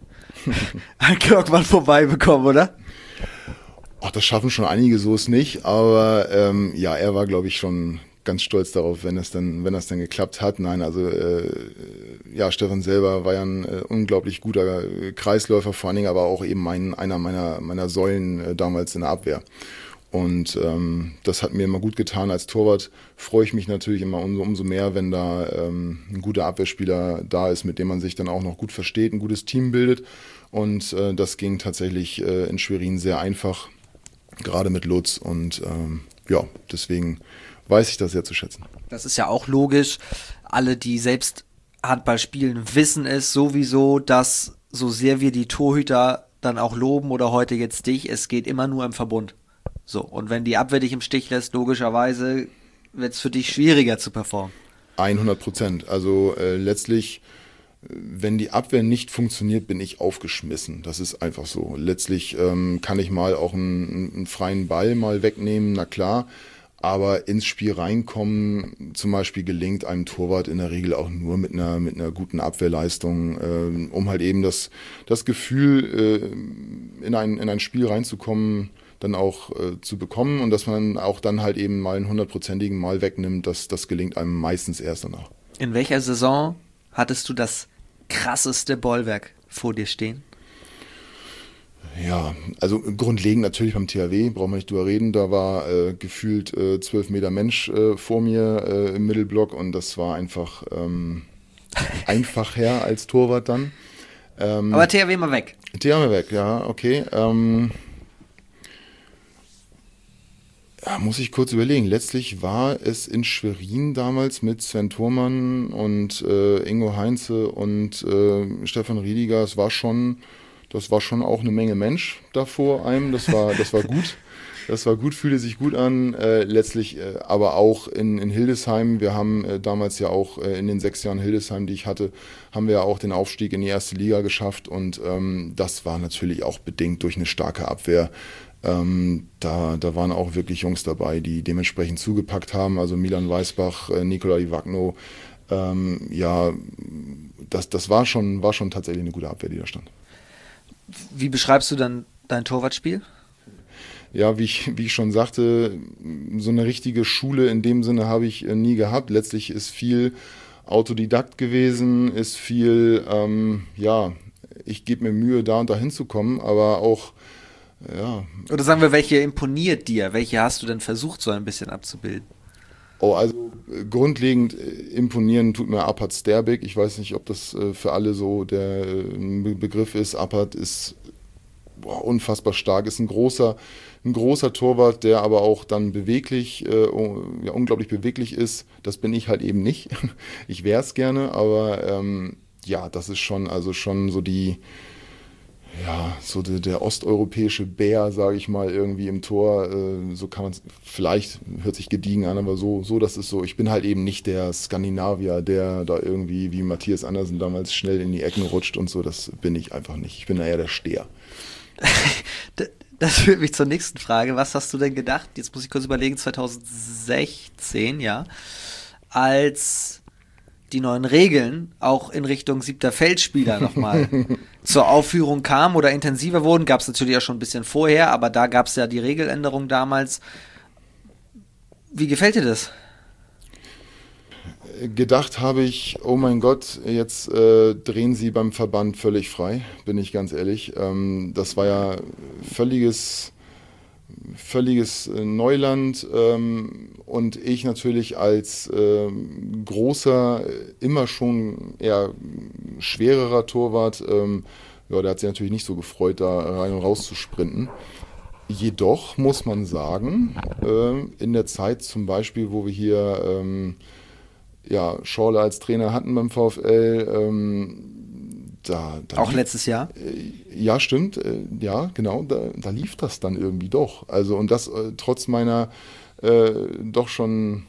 an Kirkmann vorbeibekommen, oder? Ach, das schaffen schon einige, so ist nicht. Aber er war, glaube ich, schon ganz stolz darauf, wenn das dann geklappt hat. Nein, also Stefan selber war ja ein unglaublich guter Kreisläufer, vor allen Dingen aber auch eben einer meiner Säulen damals in der Abwehr. Und das hat mir immer gut getan. Als Torwart freue ich mich natürlich immer umso mehr, wenn da ein guter Abwehrspieler da ist, mit dem man sich dann auch noch gut versteht, ein gutes Team bildet. Und das ging tatsächlich in Schwerin sehr einfach, gerade mit Lutz. Und deswegen weiß ich das sehr zu schätzen. Das ist ja auch logisch. Alle, die selbst Handball spielen, wissen es sowieso, dass so sehr wir die Torhüter dann auch loben oder heute jetzt dich, es geht immer nur im Verbund. So, und wenn die Abwehr dich im Stich lässt, logischerweise wird es für dich schwieriger zu performen. 100%. Also letztlich, wenn die Abwehr nicht funktioniert, bin ich aufgeschmissen. Das ist einfach so. Letztlich kann ich mal auch einen freien Ball mal wegnehmen, na klar. Aber ins Spiel reinkommen, zum Beispiel gelingt einem Torwart in der Regel auch nur mit einer guten Abwehrleistung, um halt eben das Gefühl, in ein Spiel reinzukommen, dann auch zu bekommen und dass man auch dann halt eben mal einen 100%igen Mal wegnimmt, das gelingt einem meistens erst danach. In welcher Saison hattest du das krasseste Bollwerk vor dir stehen? Ja, also grundlegend natürlich beim THW, brauchen wir nicht drüber reden, da war gefühlt 12 Meter Mensch vor mir im Mittelblock und das war einfach her als Torwart dann. Aber THW mal weg. THW weg, ja, okay. Muss ich kurz überlegen. Letztlich war es in Schwerin damals mit Sven Thormann und Ingo Heinze und Stefan Riediger. Das war schon auch eine Menge Mensch da vor einem. Das war gut. Das war gut, fühlte sich gut an. Letztlich aber auch in Hildesheim. Wir haben damals ja auch in den 6 Jahren Hildesheim, die ich hatte, haben wir ja auch den Aufstieg in die erste Liga geschafft. Und das war natürlich auch bedingt durch eine starke Abwehr. Da waren auch wirklich Jungs dabei, die dementsprechend zugepackt haben. Also Milan Weisbach, Nikola Ivagno. Das war schon tatsächlich eine gute Abwehr, die da stand. Wie beschreibst du dann dein Torwartspiel? Ja, wie ich schon sagte, so eine richtige Schule in dem Sinne habe ich nie gehabt. Letztlich ist viel Autodidakt gewesen, ist viel, ich gebe mir Mühe, da und da hinzukommen, aber auch, ja. Oder sagen wir, welche imponiert dir? Welche hast du denn versucht, so ein bisschen abzubilden? Oh, also grundlegend imponieren tut mir Apat Sterbik. Ich weiß nicht, ob das für alle so der Begriff ist. Apat ist unfassbar stark, ist ein großer Torwart, der aber auch dann beweglich, unglaublich beweglich ist. Das bin ich halt eben nicht. Ich wäre es gerne, aber das ist schon so der osteuropäische Bär, sage ich mal, irgendwie im Tor. So kann man es, vielleicht hört sich gediegen an, aber so, das ist so. Ich bin halt eben nicht der Skandinavier, der da irgendwie wie Matthias Andersen damals schnell in die Ecken rutscht und so. Das bin ich einfach nicht. Ich bin eher der Steher. Das führt mich zur nächsten Frage. Was hast du denn gedacht? Jetzt muss ich kurz überlegen, 2016, ja, als die neuen Regeln auch in Richtung 7. Feldspieler nochmal zur Aufführung kamen oder intensiver wurden, gab es natürlich auch schon ein bisschen vorher, aber da gab es ja die Regeländerung damals. Wie gefällt dir das? Gedacht habe ich, oh mein Gott, jetzt drehen sie beim Verband völlig frei, bin ich ganz ehrlich. Das war ja völliges Neuland und ich natürlich als großer, immer schon eher schwererer Torwart, der hat sich natürlich nicht so gefreut, da rein und raus zu sprinten. Jedoch muss man sagen, in der Zeit zum Beispiel, wo wir hier Schorle als Trainer hatten beim VfL. Auch letztes Jahr? Ja, stimmt. Ja, genau. Da lief das dann irgendwie doch. Also und das trotz meiner doch schon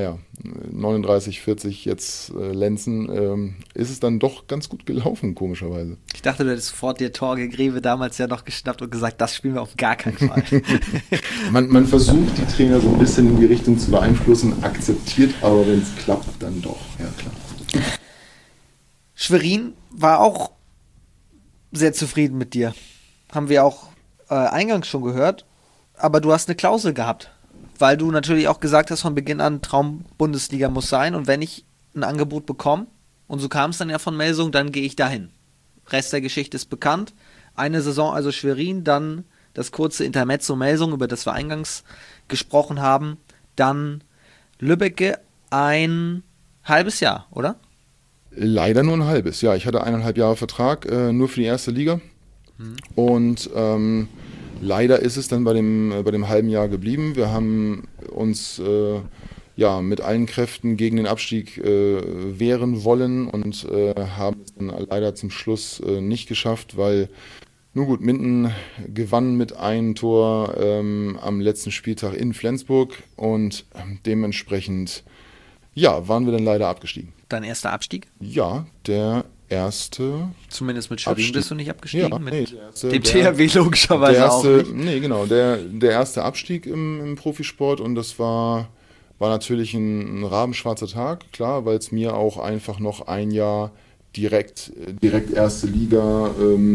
39, 40 jetzt Lenzen, ist es dann doch ganz gut gelaufen, komischerweise. Ich dachte, du hättest sofort dir Torge Greve damals ja noch geschnappt und gesagt, das spielen wir auf gar keinen Fall. Man versucht, die Trainer so ein bisschen in die Richtung zu beeinflussen, akzeptiert, aber wenn es klappt, dann doch. Ja, klar. Schwerin war auch sehr zufrieden mit dir. Haben wir auch eingangs schon gehört. Aber du hast eine Klausel gehabt. Weil du natürlich auch gesagt hast, von Beginn an, Traum-Bundesliga muss sein. Und wenn ich ein Angebot bekomme, und so kam es dann ja von Melsung, dann gehe ich dahin. Rest der Geschichte ist bekannt. Eine Saison also Schwerin, dann das kurze Intermezzo Melsung, über das wir eingangs gesprochen haben. Dann Lübbecke, ein halbes Jahr, oder? Leider nur ein halbes. Ja, ich hatte 1,5 Jahre Vertrag, nur für die erste Liga. Und leider ist es dann bei dem halben Jahr geblieben. Wir haben uns mit allen Kräften gegen den Abstieg wehren wollen und haben es dann leider zum Schluss nicht geschafft, weil, nun gut, Minden gewann mit einem Tor am letzten Spieltag in Flensburg und dementsprechend waren wir dann leider abgestiegen. Dein erster Abstieg? Ja, der erste. Zumindest mit Schwerin Abstieg. Bist du nicht abgestiegen? Ja, mit dem THW logischerweise der erste, auch nicht. Nee, genau. Der erste Abstieg im Profisport und das war natürlich ein rabenschwarzer Tag, klar, weil es mir auch einfach noch ein Jahr direkt erste Liga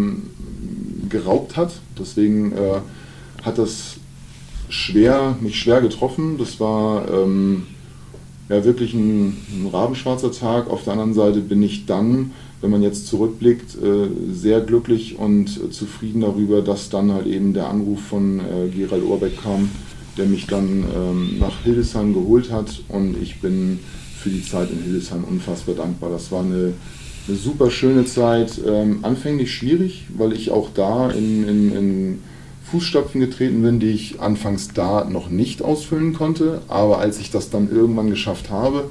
geraubt hat. Deswegen hat das mich schwer getroffen. Das war wirklich ein rabenschwarzer Tag. Auf der anderen Seite bin ich dann, wenn man jetzt zurückblickt, sehr glücklich und zufrieden darüber, dass dann halt eben der Anruf von Gerald Oberbeck kam, der mich dann nach Hildesheim geholt hat und ich bin für die Zeit in Hildesheim unfassbar dankbar. Das war eine super schöne Zeit, anfänglich schwierig, weil ich auch da in Fußstapfen getreten bin, die ich anfangs da noch nicht ausfüllen konnte, aber als ich das dann irgendwann geschafft habe,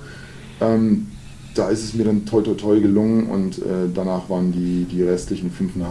da ist es mir dann toi toi toi gelungen und danach waren die restlichen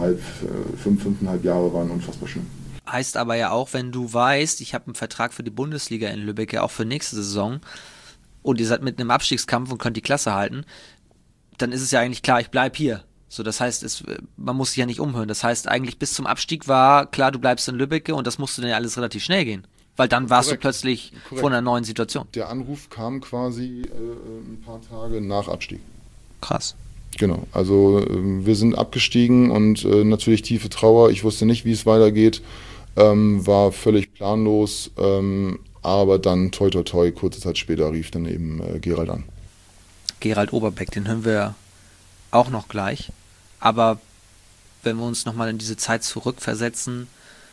5,5 Jahre waren unfassbar schön. Heißt aber ja auch, wenn du weißt, ich habe einen Vertrag für die Bundesliga in Lübeck, ja auch für nächste Saison und ihr seid mitten im Abstiegskampf und könnt die Klasse halten, dann ist es ja eigentlich klar, ich bleibe hier. So, das heißt, man muss sich ja nicht umhören. Das heißt, eigentlich bis zum Abstieg war klar, du bleibst in Lübbecke und das musste dann ja alles relativ schnell gehen. Weil dann warst du plötzlich vor einer neuen Situation. Der Anruf kam quasi ein paar Tage nach Abstieg. Krass. Genau, also wir sind abgestiegen und natürlich tiefe Trauer. Ich wusste nicht, wie es weitergeht, war völlig planlos, aber dann toi toi toi, kurze Zeit später rief dann eben Gerald an. Gerald Oberbeck, den hören wir auch noch gleich. Aber wenn wir uns nochmal in diese Zeit zurückversetzen,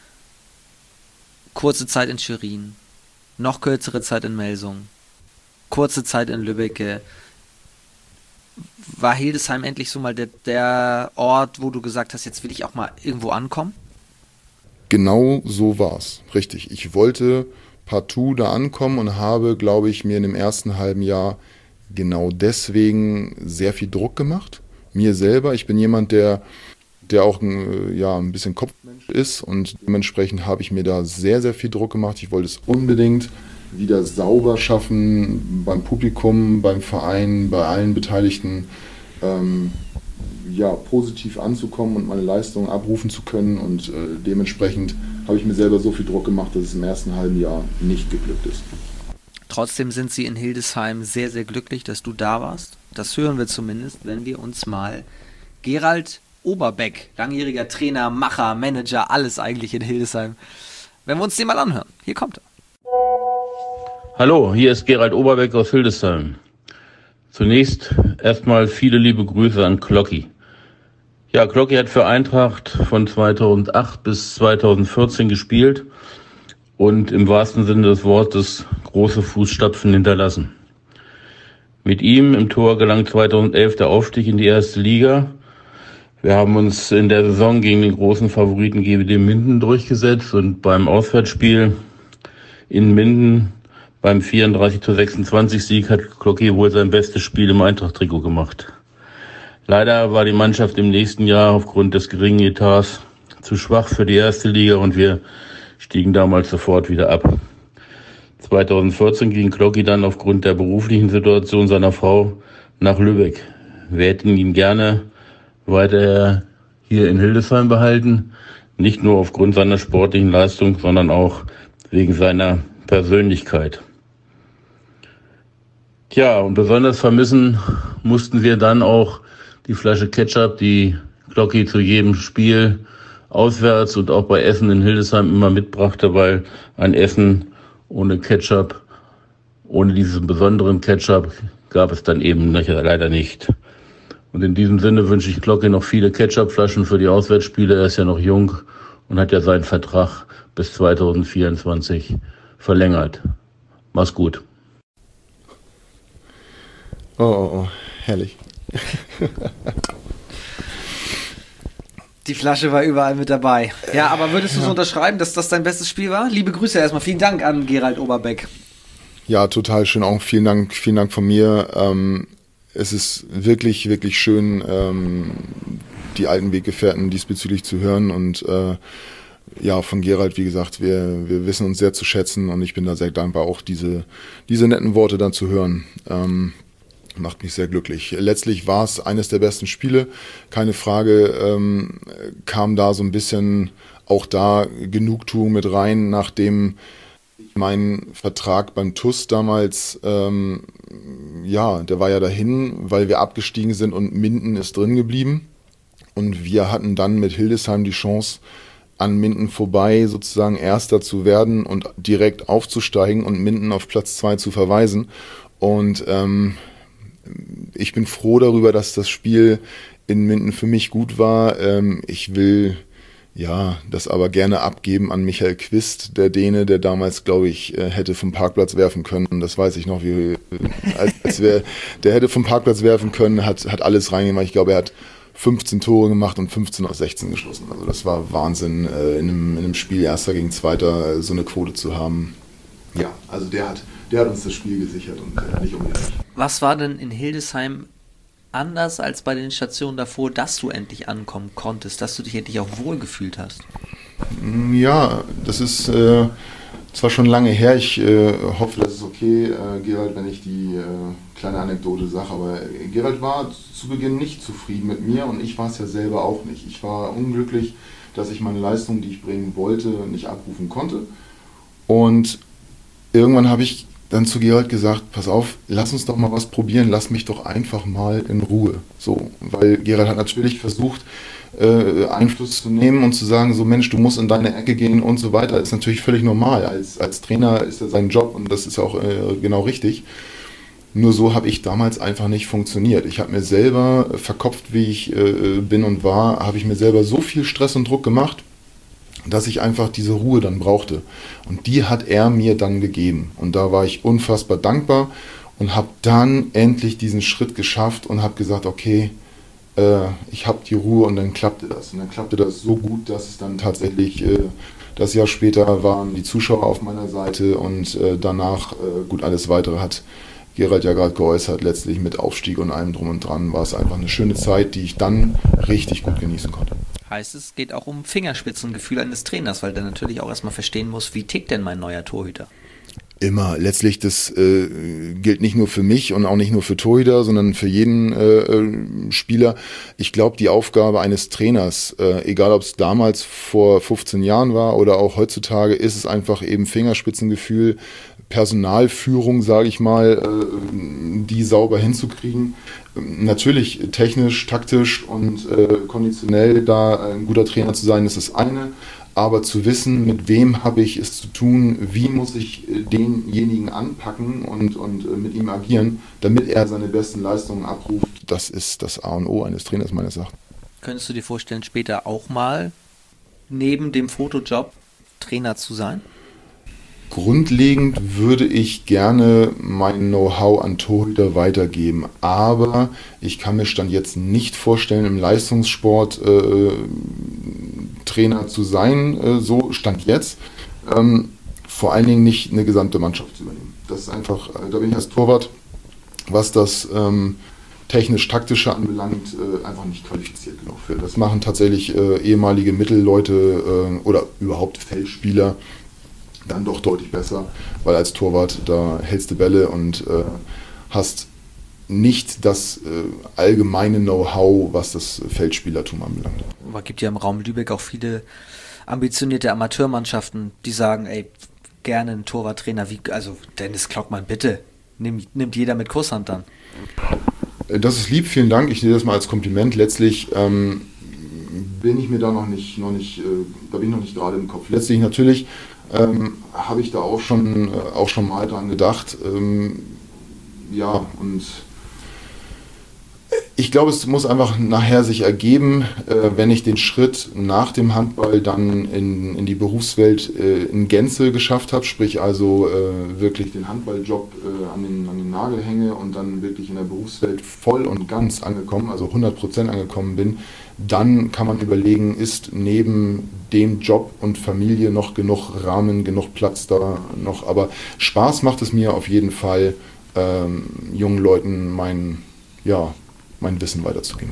kurze Zeit in Schwerin, noch kürzere Zeit in Melsung, kurze Zeit in Lübbecke, war Hildesheim endlich so mal der Ort, wo du gesagt hast, jetzt will ich auch mal irgendwo ankommen? Genau so war's, richtig. Ich wollte partout da ankommen und habe, glaube ich, mir in dem ersten halben Jahr genau deswegen sehr viel Druck gemacht. Mir selber, ich bin jemand, der auch ein bisschen Kopfmensch ist und dementsprechend habe ich mir da sehr, sehr viel Druck gemacht. Ich wollte es unbedingt wieder sauber schaffen, beim Publikum, beim Verein, bei allen Beteiligten, positiv anzukommen und meine Leistungen abrufen zu können und dementsprechend habe ich mir selber so viel Druck gemacht, dass es im ersten halben Jahr nicht geglückt ist. Trotzdem sind sie in Hildesheim sehr, sehr glücklich, dass du da warst. Das hören wir zumindest, wenn wir uns mal Gerald Oberbeck, langjähriger Trainer, Macher, Manager, alles eigentlich in Hildesheim, wenn wir uns den mal anhören. Hier kommt er. Hallo, hier ist Gerald Oberbeck aus Hildesheim. Zunächst erstmal viele liebe Grüße an Klocki. Ja, Klocki hat für Eintracht von 2008 bis 2014 gespielt und im wahrsten Sinne des Wortes große Fußstapfen hinterlassen. Mit ihm im Tor gelang 2011 der Aufstieg in die erste Liga. Wir haben uns in der Saison gegen den großen Favoriten GWD Minden durchgesetzt und beim Auswärtsspiel in Minden Beim 34:26 Sieg hat Clocky wohl sein bestes Spiel im Eintracht-Trikot gemacht. Leider war die Mannschaft im nächsten Jahr aufgrund des geringen Etats zu schwach für die erste Liga und wir stiegen damals sofort wieder ab. 2014 ging Clocky dann aufgrund der beruflichen Situation seiner Frau nach Lübeck. Wir hätten ihn gerne weiter hier in Hildesheim behalten, nicht nur aufgrund seiner sportlichen Leistung, sondern auch wegen seiner Persönlichkeit. Tja, und besonders vermissen mussten wir dann auch die Flasche Ketchup, die Clocky zu jedem Spiel auswärts und auch bei Essen in Hildesheim immer mitbrachte, weil ein Essen ohne Ketchup, ohne diesen besonderen Ketchup, gab es dann eben leider nicht. Und in diesem Sinne wünsche ich Clocky noch viele Ketchupflaschen für die Auswärtsspiele. Er ist ja noch jung und hat ja seinen Vertrag bis 2024 verlängert. Mach's gut. Oh, herrlich. Die Flasche war überall mit dabei. Ja, aber würdest du so unterschreiben, dass das dein bestes Spiel war? Liebe Grüße erstmal. Vielen Dank an Gerald Oberbeck. Ja, total schön. Auch vielen Dank von mir. Es ist wirklich, wirklich schön, die alten Weggefährten diesbezüglich zu hören. Und ja, von Gerald, wie gesagt, wir wissen uns sehr zu schätzen und ich bin da sehr dankbar, auch diese netten Worte dann zu hören. Macht mich sehr glücklich. Letztlich war es eines der besten Spiele, keine Frage, kam da so ein bisschen auch da Genugtuung mit rein, nachdem mein Vertrag beim TuS damals, ja, der war ja dahin, weil wir abgestiegen sind und Minden ist drin geblieben und wir hatten dann mit Hildesheim die Chance, an Minden vorbei sozusagen Erster zu werden und direkt aufzusteigen und Minden auf Platz 2 zu verweisen und ich bin froh darüber, dass das Spiel in Minden für mich gut war. Ich will ja das aber gerne abgeben an Michael Quist, der Däne, der damals, glaube ich, hätte vom Parkplatz werfen können. Das weiß ich noch, der hätte vom Parkplatz werfen können, hat alles reingemacht. Ich glaube, er hat 15 Tore gemacht und 15 aus 16 geschossen. Also das war Wahnsinn, in einem Spiel Erster gegen Zweiter so eine Quote zu haben. Ja, also der hat uns das Spiel gesichert und nicht umgekehrt. Was war denn in Hildesheim anders als bei den Stationen davor, dass du endlich ankommen konntest, dass du dich endlich auch wohlgefühlt hast? Ja, das ist zwar schon lange her, ich hoffe, das ist okay, Gerald, wenn ich die kleine Anekdote sage, aber Gerald war zu Beginn nicht zufrieden mit mir und ich war es ja selber auch nicht. Ich war unglücklich, dass ich meine Leistung, die ich bringen wollte, nicht abrufen konnte und irgendwann habe ich dann zu Gerald gesagt, pass auf, lass uns doch mal was probieren, lass mich doch einfach mal in Ruhe. So, weil Gerald hat natürlich versucht, Einfluss zu nehmen und zu sagen, so Mensch, du musst in deine Ecke gehen und so weiter. Das ist natürlich völlig normal. Als Trainer ist das sein Job und das ist auch genau richtig. Nur so habe ich damals einfach nicht funktioniert. Ich habe mir selber verkopft, wie ich bin und war, habe ich mir selber so viel Stress und Druck gemacht, dass ich einfach diese Ruhe dann brauchte. Und die hat er mir dann gegeben. Und da war ich unfassbar dankbar und habe dann endlich diesen Schritt geschafft und habe gesagt, okay, ich habe die Ruhe und dann klappte das. Und dann klappte das so gut, dass es dann tatsächlich, das Jahr später waren die Zuschauer auf meiner Seite und danach, gut, alles Weitere hat Gerald ja gerade geäußert, letztlich mit Aufstieg und allem drum und dran war es einfach eine schöne Zeit, die ich dann richtig gut genießen konnte. Heißt, es geht auch um Fingerspitzengefühl eines Trainers, weil der natürlich auch erstmal verstehen muss, wie tickt denn mein neuer Torhüter? Immer. Letztlich, das gilt nicht nur für mich und auch nicht nur für Torhüter, sondern für jeden Spieler. Ich glaube, die Aufgabe eines Trainers, egal ob es damals vor 15 Jahren war oder auch heutzutage, ist es einfach eben Fingerspitzengefühl, Personalführung, sage ich mal, die sauber hinzukriegen. Natürlich technisch, taktisch und konditionell da ein guter Trainer zu sein, ist das eine. Aber zu wissen, mit wem habe ich es zu tun, wie muss ich denjenigen anpacken und mit ihm agieren, damit er seine besten Leistungen abruft, das ist das A und O eines Trainers meines Erachtens. Könntest du dir vorstellen, später auch mal neben dem Fotojob Trainer zu sein? Grundlegend würde ich gerne mein Know-how an Torhüter weitergeben, aber ich kann mir Stand jetzt nicht vorstellen, im Leistungssport Trainer zu sein, so Stand jetzt, vor allen Dingen nicht eine gesamte Mannschaft zu übernehmen. das ist einfach, da bin ich als Torwart, was das technisch-taktische anbelangt, einfach nicht qualifiziert genug für. Das machen tatsächlich ehemalige Mittelleute oder überhaupt Feldspieler dann doch deutlich besser, weil als Torwart, da hältst du Bälle und hast nicht das allgemeine Know-how, was das Feldspielertum anbelangt. Es gibt ja im Raum Lübeck auch viele ambitionierte Amateurmannschaften, die sagen, ey, gerne einen Torwarttrainer also Dennis Klockmann, bitte, nimmt jeder mit Kusshand dann. Das ist lieb, vielen Dank. Ich sehe das mal als Kompliment. Letztlich bin ich mir da da bin ich noch nicht gerade im Kopf. Letztlich natürlich habe ich da auch schon mal dran gedacht. Ja, und ich glaube, es muss einfach nachher sich ergeben, wenn ich den Schritt nach dem Handball dann in die Berufswelt in Gänze geschafft habe, sprich also wirklich den Handballjob an den Nagel hänge und dann wirklich in der Berufswelt voll und ganz angekommen, also 100% angekommen bin, dann kann man überlegen, ist neben dem Job und Familie noch genug Rahmen, genug Platz da noch, aber Spaß macht es mir auf jeden Fall, jungen Leuten mein Wissen weiterzugeben.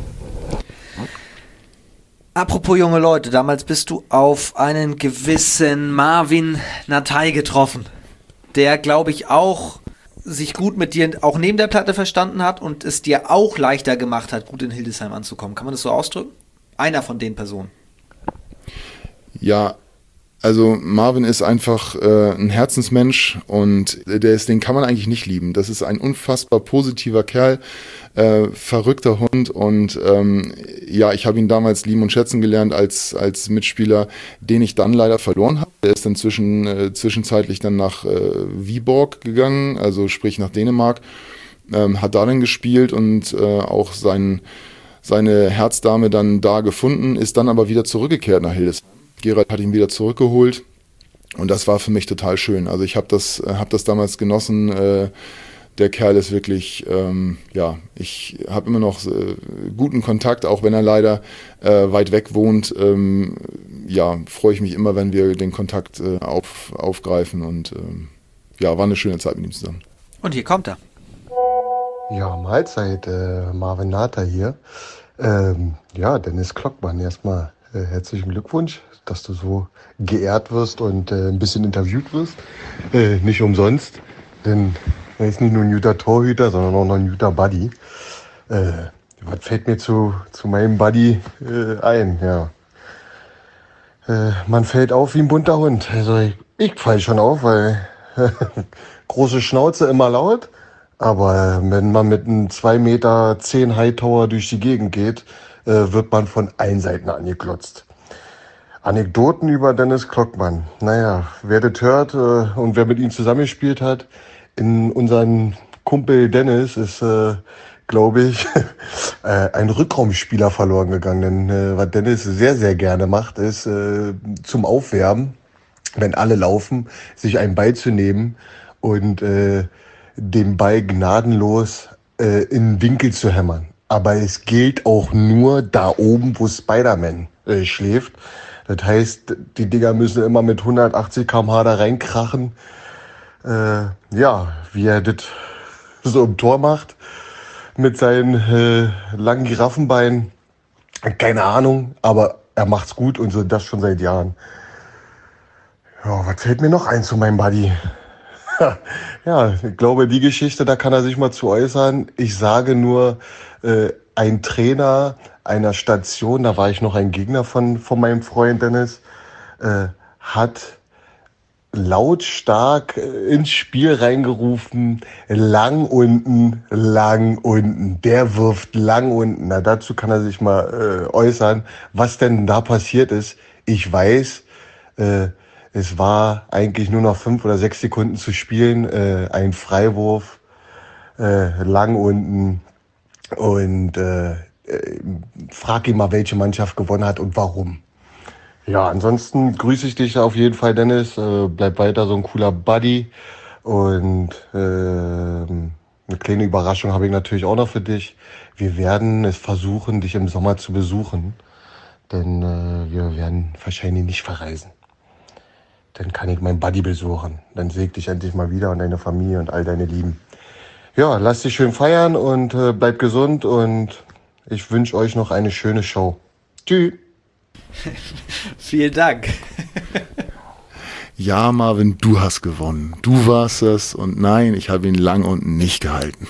Apropos junge Leute, damals bist du auf einen gewissen Marvin Nathai getroffen, der, glaube ich, auch sich gut mit dir auch neben der Platte verstanden hat und es dir auch leichter gemacht hat, gut in Hildesheim anzukommen. Kann man das so ausdrücken? Einer von den Personen. Ja, also Marvin ist einfach ein Herzensmensch und den kann man eigentlich nicht lieben. Das ist ein unfassbar positiver Kerl, verrückter Hund und ich habe ihn damals lieben und schätzen gelernt als Mitspieler, den ich dann leider verloren habe. Er ist dann zwischenzeitlich dann nach Viborg gegangen, also sprich nach Dänemark, hat da dann gespielt und auch seine Herzdame dann da gefunden, ist dann aber wieder zurückgekehrt nach Hildesheim. Gerald hat ihn wieder zurückgeholt und das war für mich total schön. Also ich habe das damals genossen. Der Kerl ist wirklich, ich habe immer noch guten Kontakt, auch wenn er leider weit weg wohnt. Freue ich mich immer, wenn wir den Kontakt aufgreifen und war eine schöne Zeit mit ihm zusammen. Und hier kommt er. Ja, Mahlzeit, Marvin Nathai hier. Dennis Klockmann, erstmal herzlichen Glückwunsch, dass du so geehrt wirst und ein bisschen interviewt wirst. Nicht umsonst, denn er ist nicht nur ein guter Torhüter, sondern auch noch ein guter Buddy. Was fällt mir zu meinem Buddy ein? Ja. Man fällt auf wie ein bunter Hund. Also ich falle schon auf, weil große Schnauze immer laut. Aber wenn man mit einem 2,10 Meter Hightower durch die Gegend geht, wird man von allen Seiten angeklotzt. Anekdoten über Dennis Klockmann. Naja, wer das hört und wer mit ihm zusammengespielt hat, in unseren Kumpel Dennis ist, glaube ich, ein Rückraumspieler verloren gegangen. Denn was Dennis sehr, sehr gerne macht, ist zum Aufwärmen, wenn alle laufen, sich einen Ball zu nehmen und den Ball gnadenlos in den Winkel zu hämmern. Aber es gilt auch nur da oben, wo Spider-Man schläft. Das heißt, die Dinger müssen immer mit 180 km/h da reinkrachen. Wie er das so im Tor macht, mit seinen langen Giraffenbeinen. Keine Ahnung, aber er macht's gut und so das schon seit Jahren. Ja, was fällt mir noch ein zu meinem Buddy? Ja, ich glaube, die Geschichte, da kann er sich mal zu äußern. Ich sage nur, ein Trainer einer Station, da war ich noch ein Gegner von meinem Freund Dennis, hat lautstark ins Spiel reingerufen, lang unten, der wirft lang unten. Na, dazu kann er sich mal äußern, was denn da passiert ist. Ich weiß, es war eigentlich nur noch 5 oder 6 Sekunden zu spielen, ein Freiwurf, lang unten und frag ihn mal, welche Mannschaft gewonnen hat und warum. Ja, ansonsten grüße ich dich auf jeden Fall, Dennis. Bleib weiter so ein cooler Buddy. Und eine kleine Überraschung habe ich natürlich auch noch für dich. Wir werden es versuchen, dich im Sommer zu besuchen. Denn wir werden wahrscheinlich nicht verreisen. dann kann ich meinen Buddy besuchen. Dann sehe ich dich endlich mal wieder und deine Familie und all deine Lieben. Ja, lasst dich schön feiern und bleibt gesund und ich wünsche euch noch eine schöne Show. Tschüss. Vielen Dank. Ja, Marvin, du hast gewonnen. Du warst es und nein, ich habe ihn lang und nicht gehalten.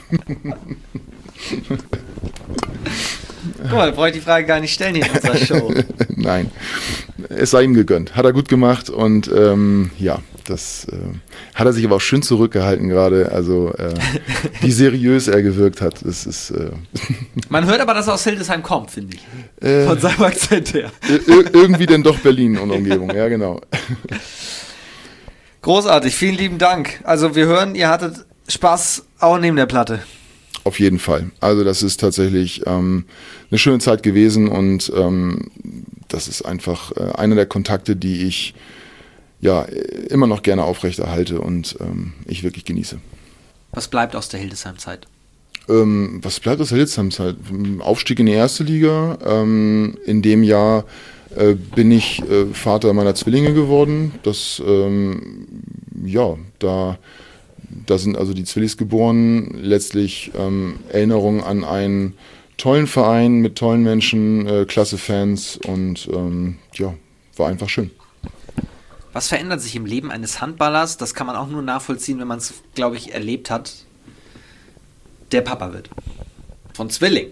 Guck mal, da brauche ich die Frage gar nicht stellen hier in unserer Show. Nein, es sei ihm gegönnt. Hat er gut gemacht und ja, das hat er sich aber auch schön zurückgehalten gerade. Also wie seriös er gewirkt hat, das ist... Man hört aber, dass er aus Hildesheim kommt, finde ich. Von seinem Akzent her. Irgendwie denn doch Berlin und Umgebung, ja genau. Großartig, vielen lieben Dank. Also wir hören, ihr hattet Spaß auch neben der Platte. Auf jeden Fall. Also das ist tatsächlich eine schöne Zeit gewesen und das ist einfach einer der Kontakte, die ich ja immer noch gerne aufrechterhalte und ich wirklich genieße. Was bleibt aus der Hildesheim-Zeit? Was bleibt aus der Hildesheim-Zeit? Aufstieg in die erste Liga. In dem Jahr bin ich Vater meiner Zwillinge geworden. Das, ja, da sind also die Zwillis geboren. Letztlich Erinnerung an einen tollen Verein mit tollen Menschen, klasse Fans und ja, war einfach schön. Was verändert sich im Leben eines Handballers? Das kann man auch nur nachvollziehen, wenn man es, glaube ich, erlebt hat. Der Papa wird. Von Zwilling.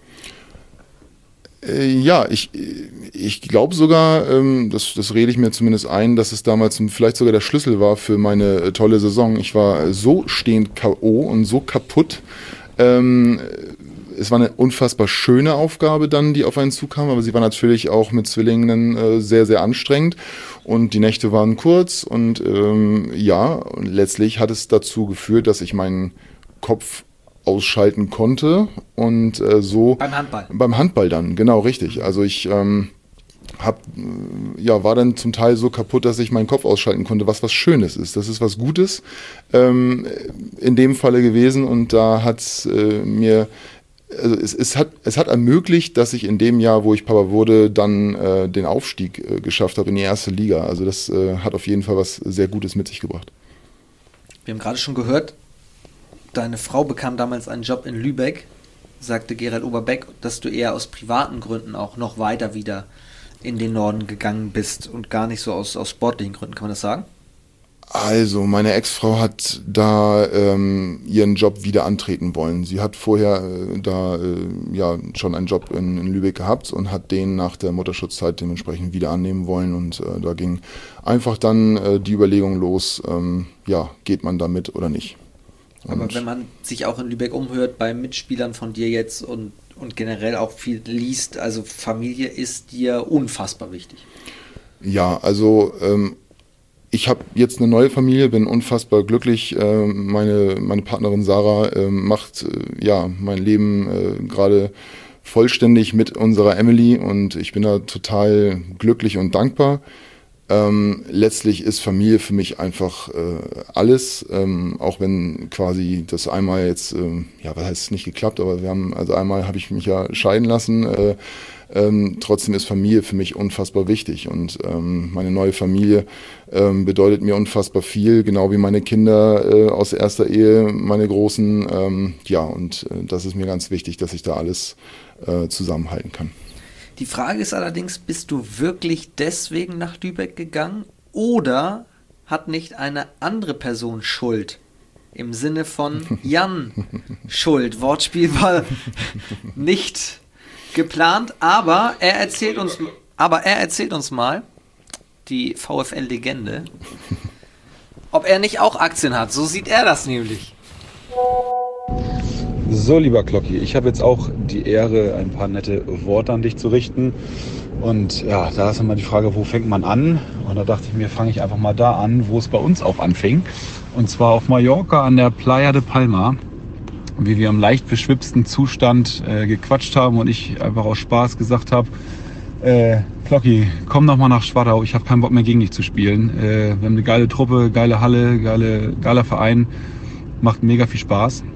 Ja, ich glaube sogar, das rede ich mir zumindest ein, dass es damals vielleicht sogar der Schlüssel war für meine tolle Saison. Ich war so stehend K.O. und so kaputt. Es war eine unfassbar schöne Aufgabe dann, die auf einen zukam, aber sie war natürlich auch mit Zwillingen sehr, sehr anstrengend und die Nächte waren kurz und ja, und letztlich hat es dazu geführt, dass ich meinen Kopf ausschalten konnte und so... Beim Handball? Beim Handball dann, genau, richtig. Also ich war dann zum Teil so kaputt, dass ich meinen Kopf ausschalten konnte, was Schönes ist. Das ist was Gutes in dem Falle gewesen und da hat es mir... Also es hat ermöglicht, dass ich in dem Jahr, wo ich Papa wurde, dann den Aufstieg geschafft habe in die erste Liga. Also das hat auf jeden Fall was sehr Gutes mit sich gebracht. Wir haben gerade schon gehört, deine Frau bekam damals einen Job in Lübeck, sagte Gerald Oberbeck, dass du eher aus privaten Gründen auch noch weiter wieder in den Norden gegangen bist und gar nicht so aus sportlichen Gründen. Kann man das sagen? Also, meine Ex-Frau hat da ihren Job wieder antreten wollen. Sie hat vorher schon einen Job in Lübeck gehabt und hat den nach der Mutterschutzzeit dementsprechend wieder annehmen wollen. Und da ging einfach dann die Überlegung los, geht man da mit oder nicht. Aber wenn man sich auch in Lübeck umhört bei Mitspielern von dir jetzt und generell auch viel liest, also Familie ist dir unfassbar wichtig. Ja, also ich habe jetzt eine neue Familie, bin unfassbar glücklich. Meine Partnerin Sarah macht mein Leben gerade vollständig mit unserer Emily und ich bin da total glücklich und dankbar. Letztlich ist Familie für mich einfach alles, auch wenn quasi das einmal jetzt, was heißt nicht geklappt, aber einmal habe ich mich ja scheiden lassen, trotzdem ist Familie für mich unfassbar wichtig und meine neue Familie bedeutet mir unfassbar viel, genau wie meine Kinder aus erster Ehe, meine Großen, und das ist mir ganz wichtig, dass ich da alles zusammenhalten kann. Die Frage ist allerdings, bist du wirklich deswegen nach Lübeck gegangen oder hat nicht eine andere Person Schuld? Im Sinne von Jan Schuld. Wortspiel war nicht geplant, aber er erzählt uns mal, die VfL-Legende, ob er nicht auch Aktien hat. So sieht er das nämlich. So, lieber Klocki, ich habe jetzt auch die Ehre, ein paar nette Worte an dich zu richten. Und ja, da ist immer die Frage, wo fängt man an? Und da dachte ich mir, fange ich einfach mal da an, wo es bei uns auch anfing. Und zwar auf Mallorca an der Playa de Palma. Wie wir im leicht beschwipsten Zustand gequatscht haben und ich einfach aus Spaß gesagt habe, Klocki, komm doch mal nach Schwadau, ich habe keinen Bock mehr gegen dich zu spielen. Wir haben eine geile Truppe, geile Halle, geiler Verein, macht mega viel Spaß.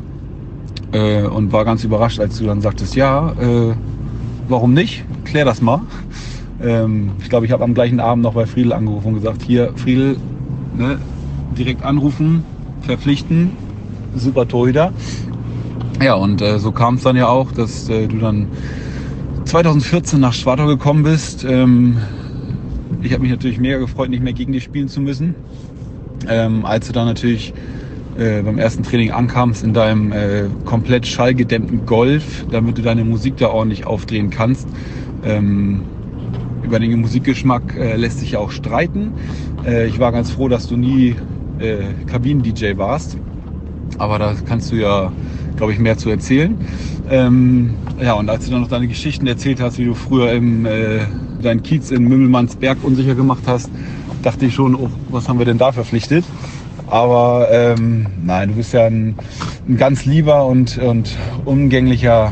Und war ganz überrascht, als du dann sagtest, warum nicht? Klär das mal. Ich glaube, ich habe am gleichen Abend noch bei Friedel angerufen und gesagt, hier Friedel, ne, direkt anrufen, verpflichten, super Torhüter. Ja, und so kam es dann ja auch, dass du dann 2014 nach Schwartau gekommen bist. Ich habe mich natürlich mega gefreut, nicht mehr gegen dich spielen zu müssen. Als du dann natürlich beim ersten Training ankamst in deinem komplett schallgedämmten Golf, damit du deine Musik da ordentlich aufdrehen kannst. Über den Musikgeschmack lässt sich ja auch streiten. Ich war ganz froh, dass du nie Kabinen-DJ warst. Aber da kannst du ja, glaube ich, mehr zu erzählen. Ja, und als du dann noch deine Geschichten erzählt hast, wie du früher deinen Kiez in Mümmelmannsberg unsicher gemacht hast, dachte ich schon, oh, was haben wir denn da verpflichtet? Aber nein, du bist ja ein ganz lieber und umgänglicher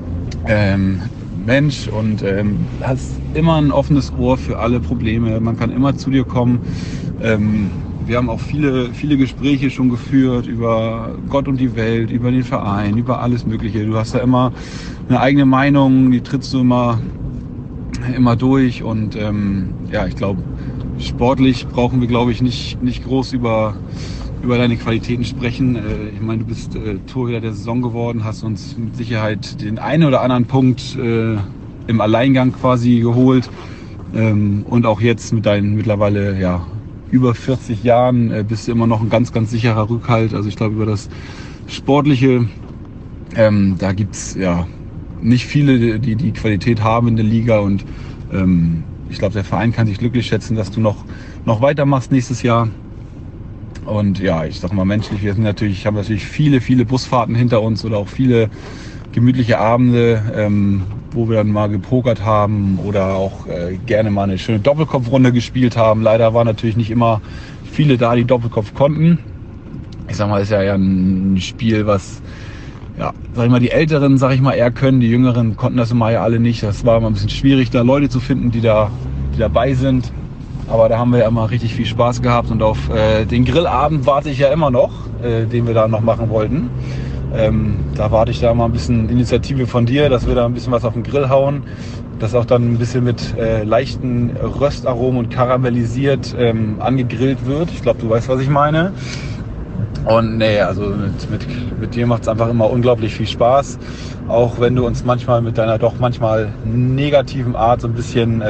Mensch und hast immer ein offenes Ohr für alle Probleme. Man kann immer zu dir kommen. Wir haben auch viele Gespräche schon geführt über Gott und die Welt, über den Verein, über alles Mögliche. Du hast da immer eine eigene Meinung, die trittst du immer durch. Und ja, ich glaube, sportlich brauchen wir, glaube ich, nicht groß über deine Qualitäten sprechen. Ich meine, du bist Torhüter der Saison geworden, hast uns mit Sicherheit den einen oder anderen Punkt im Alleingang quasi geholt. Und auch jetzt mit deinen mittlerweile über 40 Jahren bist du immer noch ein ganz, ganz sicherer Rückhalt. Also ich glaube, über das Sportliche, da gibt's ja nicht viele, die die Qualität haben in der Liga. Und ich glaube, der Verein kann sich glücklich schätzen, dass du noch weitermachst nächstes Jahr. Und ja, ich sag mal menschlich, haben natürlich viele Busfahrten hinter uns oder auch viele gemütliche Abende, wo wir dann mal gepokert haben oder auch gerne mal eine schöne Doppelkopfrunde gespielt haben. Leider waren natürlich nicht immer viele da, die Doppelkopf konnten. Ich sag mal, ist ja ein Spiel, was, sag ich mal, die Älteren, eher können. Die Jüngeren konnten das immer ja alle nicht. Das war immer ein bisschen schwierig, da Leute zu finden, die dabei sind. Aber da haben wir ja immer richtig viel Spaß gehabt und auf den Grillabend warte ich ja immer noch, den wir da noch machen wollten. Da warte ich da mal ein bisschen Initiative von dir, dass wir da ein bisschen was auf den Grill hauen, das auch dann ein bisschen mit leichten Röstaromen und karamellisiert angegrillt wird. Ich glaube, du weißt, was ich meine. Und nee, also mit dir macht es einfach immer unglaublich viel Spaß, auch wenn du uns manchmal mit deiner doch manchmal negativen Art so ein bisschen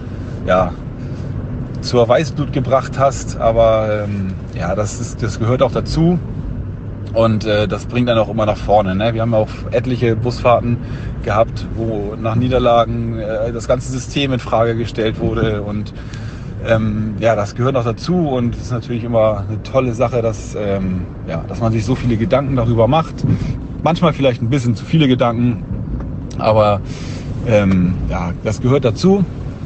zur Weißblut gebracht hast, aber das gehört auch dazu. Und das bringt dann auch immer nach vorne. Ne? Wir haben auch etliche Busfahrten gehabt, wo nach Niederlagen das ganze System in Frage gestellt wurde. Und das gehört auch dazu. Und es ist natürlich immer eine tolle Sache, dass man sich so viele Gedanken darüber macht. Manchmal vielleicht ein bisschen zu viele Gedanken, aber das gehört dazu.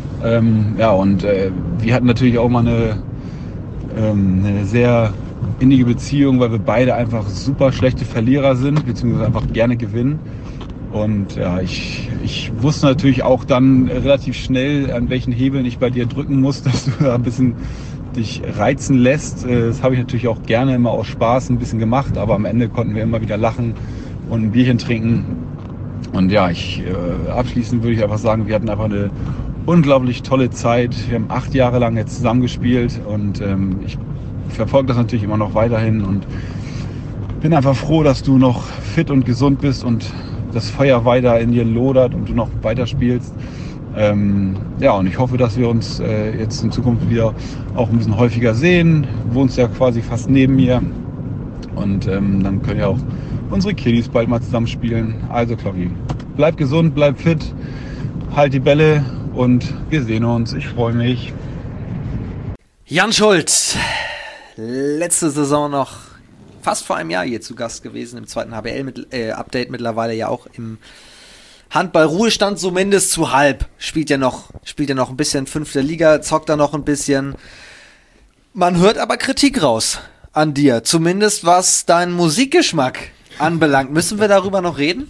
Wir hatten natürlich auch mal eine sehr innige Beziehung, weil wir beide einfach super schlechte Verlierer sind, beziehungsweise einfach gerne gewinnen. Und ja, ich wusste natürlich auch dann relativ schnell, an welchen Hebeln ich bei dir drücken muss, dass du da ein bisschen dich reizen lässt. Das habe ich natürlich auch gerne immer aus Spaß ein bisschen gemacht, aber am Ende konnten wir immer wieder lachen und ein Bierchen trinken. Und ja, abschließend würde ich einfach sagen, wir hatten einfach eine unglaublich tolle Zeit. Wir haben 8 Jahre lang jetzt zusammengespielt und ich verfolge das natürlich immer noch weiterhin und bin einfach froh, dass du noch fit und gesund bist und das Feuer weiter in dir lodert und du noch weiterspielst. Und ich hoffe, dass wir uns jetzt in Zukunft wieder auch ein bisschen häufiger sehen. Du wohnst ja quasi fast neben mir und dann können ja auch unsere Kiddies bald mal zusammen spielen. Also Clocki, bleib gesund, bleib fit, halt die Bälle und wir sehen uns. Ich freue mich. Jan Schultz, letzte Saison noch fast vor einem Jahr hier zu Gast gewesen, im zweiten HBL-Update, mittlerweile ja auch im Handball-Ruhestand, zumindest zu halb. Spielt ja noch ein bisschen 5. Liga, zockt da noch ein bisschen. Man hört aber Kritik raus an dir, zumindest was deinen Musikgeschmack anbelangt. Müssen wir darüber noch reden?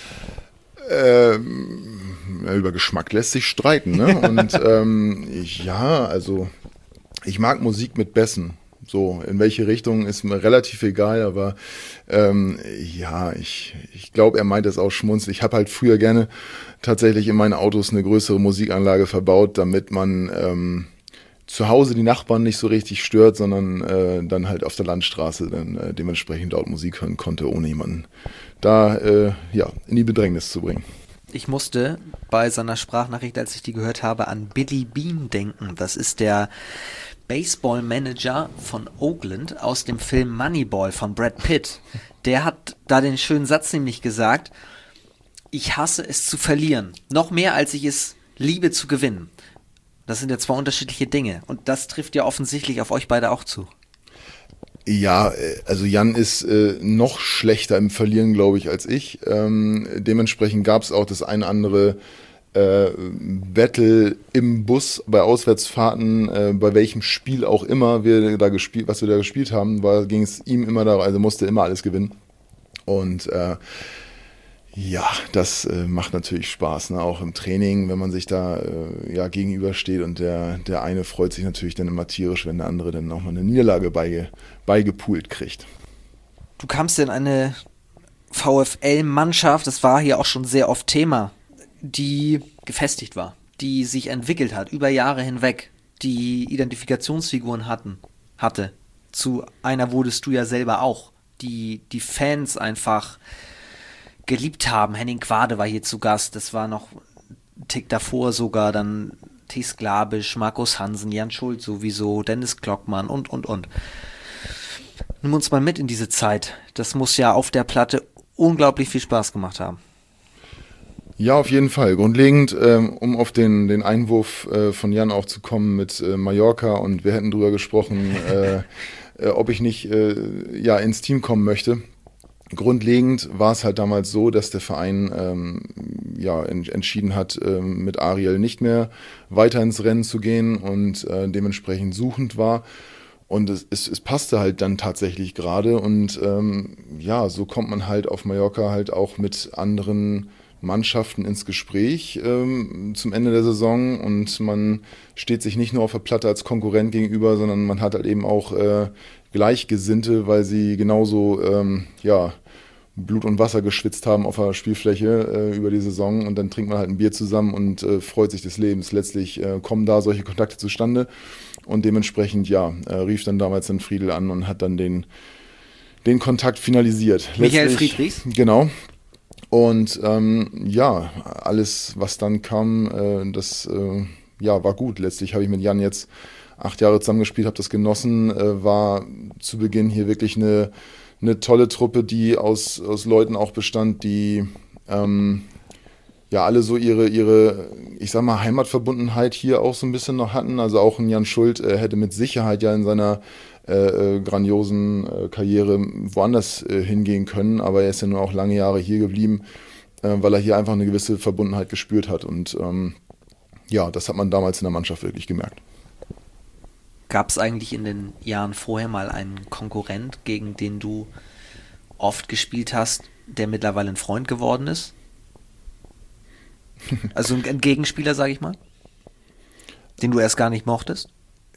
Über Geschmack lässt sich streiten, ne? Und also ich mag Musik mit Bässen. So, in welche Richtung ist mir relativ egal, aber ich glaube, er meint das auch schmunzelnd. Ich habe halt früher gerne tatsächlich in meinen Autos eine größere Musikanlage verbaut, damit man zu Hause die Nachbarn nicht so richtig stört, sondern dann halt auf der Landstraße dann dementsprechend laut Musik hören konnte, ohne jemanden da in die Bedrängnis zu bringen. Ich musste bei seiner Sprachnachricht, als ich die gehört habe, an Billy Beane denken. Das ist der Baseball-Manager von Oakland aus dem Film Moneyball von Brad Pitt. Der hat da den schönen Satz nämlich gesagt: Ich hasse es zu verlieren, noch mehr als ich es liebe zu gewinnen. Das sind ja zwei unterschiedliche Dinge und das trifft ja offensichtlich auf euch beide auch zu. Ja, also Jan ist noch schlechter im Verlieren, glaube ich, als ich. Dementsprechend gab es auch das eine andere Battle im Bus bei Auswärtsfahrten, bei welchem Spiel auch immer was wir da gespielt haben, ging es ihm immer darum, also musste immer alles gewinnen. Und das macht natürlich Spaß, ne? Auch im Training, wenn man sich da gegenübersteht und der eine freut sich natürlich dann immer tierisch, wenn der andere dann auch mal eine Niederlage beigepult kriegt. Du kamst in eine VfL-Mannschaft, das war hier auch schon sehr oft Thema, die gefestigt war, die sich entwickelt hat, über Jahre hinweg, die Identifikationsfiguren hatte. Zu einer wurdest du ja selber auch, die Fans einfach geliebt haben. Henning Quade war hier zu Gast, das war noch ein Tick davor sogar, dann Thies Glabisch, Markus Hansen, Jan Schulz sowieso, Dennis Klockmann und. Nimm uns mal mit in diese Zeit. Das muss ja auf der Platte unglaublich viel Spaß gemacht haben. Ja, auf jeden Fall. Grundlegend, um auf den Einwurf von Jan auch zu kommen mit Mallorca, und wir hätten drüber gesprochen, ob ich nicht ins Team kommen möchte. Grundlegend war es halt damals so, dass der Verein entschieden hat, mit Ariel nicht mehr weiter ins Rennen zu gehen und dementsprechend suchend war. Und es passte halt dann tatsächlich gerade. Und so kommt man halt auf Mallorca halt auch mit anderen Mannschaften ins Gespräch zum Ende der Saison. Und man steht sich nicht nur auf der Platte als Konkurrent gegenüber, sondern man hat halt eben auch Gleichgesinnte, weil sie genauso Blut und Wasser geschwitzt haben auf der Spielfläche über die Saison, und dann trinkt man halt ein Bier zusammen und freut sich des Lebens. Letztlich kommen da solche Kontakte zustande, und dementsprechend rief dann damals den Friedl an und hat dann den Kontakt finalisiert. Michael Friedrichs? Genau. Und alles, was dann kam, das war gut. Letztlich habe ich mit Jan jetzt 8 Jahre zusammengespielt, habe das genossen, war zu Beginn hier wirklich eine tolle Truppe, die aus Leuten auch bestand, die alle so ihre, ich sag mal, Heimatverbundenheit hier auch so ein bisschen noch hatten. Also auch ein Jan Schult hätte mit Sicherheit ja in seiner grandiosen Karriere woanders hingehen können, aber er ist ja nur auch lange Jahre hier geblieben, weil er hier einfach eine gewisse Verbundenheit gespürt hat. Und das hat man damals in der Mannschaft wirklich gemerkt. Gab es eigentlich in den Jahren vorher mal einen Konkurrent, gegen den du oft gespielt hast, der mittlerweile ein Freund geworden ist? Also ein Gegenspieler, sage ich mal, den du erst gar nicht mochtest?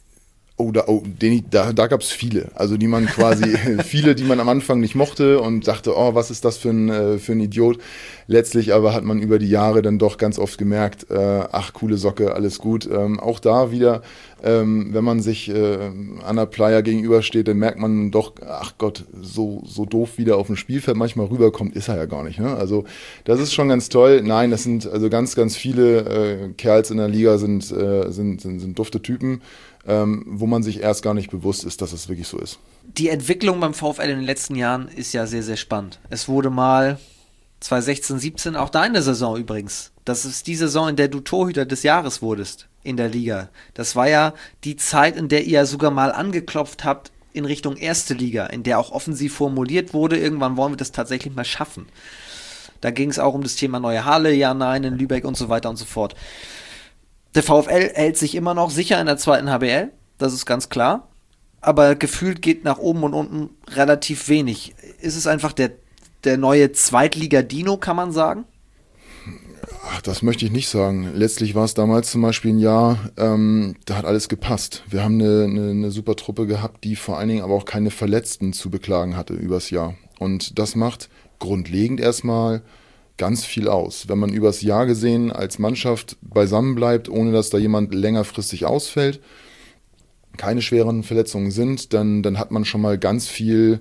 Da gab es viele. Also die man quasi, viele, die man am Anfang nicht mochte und dachte, oh, was ist das für ein Idiot. Letztlich aber hat man über die Jahre dann doch ganz oft gemerkt, ach, coole Socke, alles gut. Auch da wieder, wenn man sich an der Playa gegenübersteht, dann merkt man doch, ach Gott, so doof wie der auf dem Spielfeld manchmal rüberkommt, ist er ja gar nicht. Ne? Also das ist schon ganz toll. Nein, das sind also ganz, ganz viele Kerls in der Liga sind dufte Typen. Wo man sich erst gar nicht bewusst ist, dass es wirklich so ist. Die Entwicklung beim VfL in den letzten Jahren ist ja sehr, sehr spannend. Es wurde mal 2016, 17, auch deine Saison übrigens. Das ist die Saison, in der du Torhüter des Jahres wurdest in der Liga. Das war ja die Zeit, in der ihr sogar mal angeklopft habt in Richtung erste Liga, in der auch offensiv formuliert wurde, irgendwann wollen wir das tatsächlich mal schaffen. Da ging es auch um das Thema neue Halle, ja, nein, in Lübeck und so weiter und so fort. Der VfL hält sich immer noch sicher in der zweiten HBL, das ist ganz klar. Aber gefühlt geht nach oben und unten relativ wenig. Ist es einfach der neue Zweitliga-Dino, kann man sagen? Ach, das möchte ich nicht sagen. Letztlich war es damals zum Beispiel ein Jahr, da hat alles gepasst. Wir haben eine super Truppe gehabt, die vor allen Dingen aber auch keine Verletzten zu beklagen hatte übers Jahr. Und das macht grundlegend erstmal ganz viel aus. Wenn man übers Jahr gesehen als Mannschaft beisammen bleibt, ohne dass da jemand längerfristig ausfällt, keine schweren Verletzungen sind, dann hat man schon mal ganz viel,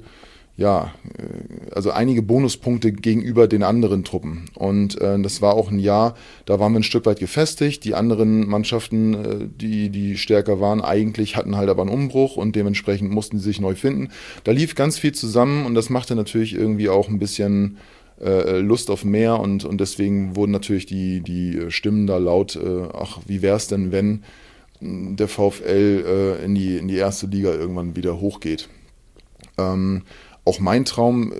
also einige Bonuspunkte gegenüber den anderen Truppen. Und das war auch ein Jahr, da waren wir ein Stück weit gefestigt. Die anderen Mannschaften, die stärker waren, eigentlich hatten halt aber einen Umbruch und dementsprechend mussten sie sich neu finden. Da lief ganz viel zusammen und das machte natürlich irgendwie auch ein bisschen Lust auf mehr und deswegen wurden natürlich die Stimmen da laut, wie wäre es denn, wenn der VfL in die erste Liga irgendwann wieder hochgeht. Auch mein Traum,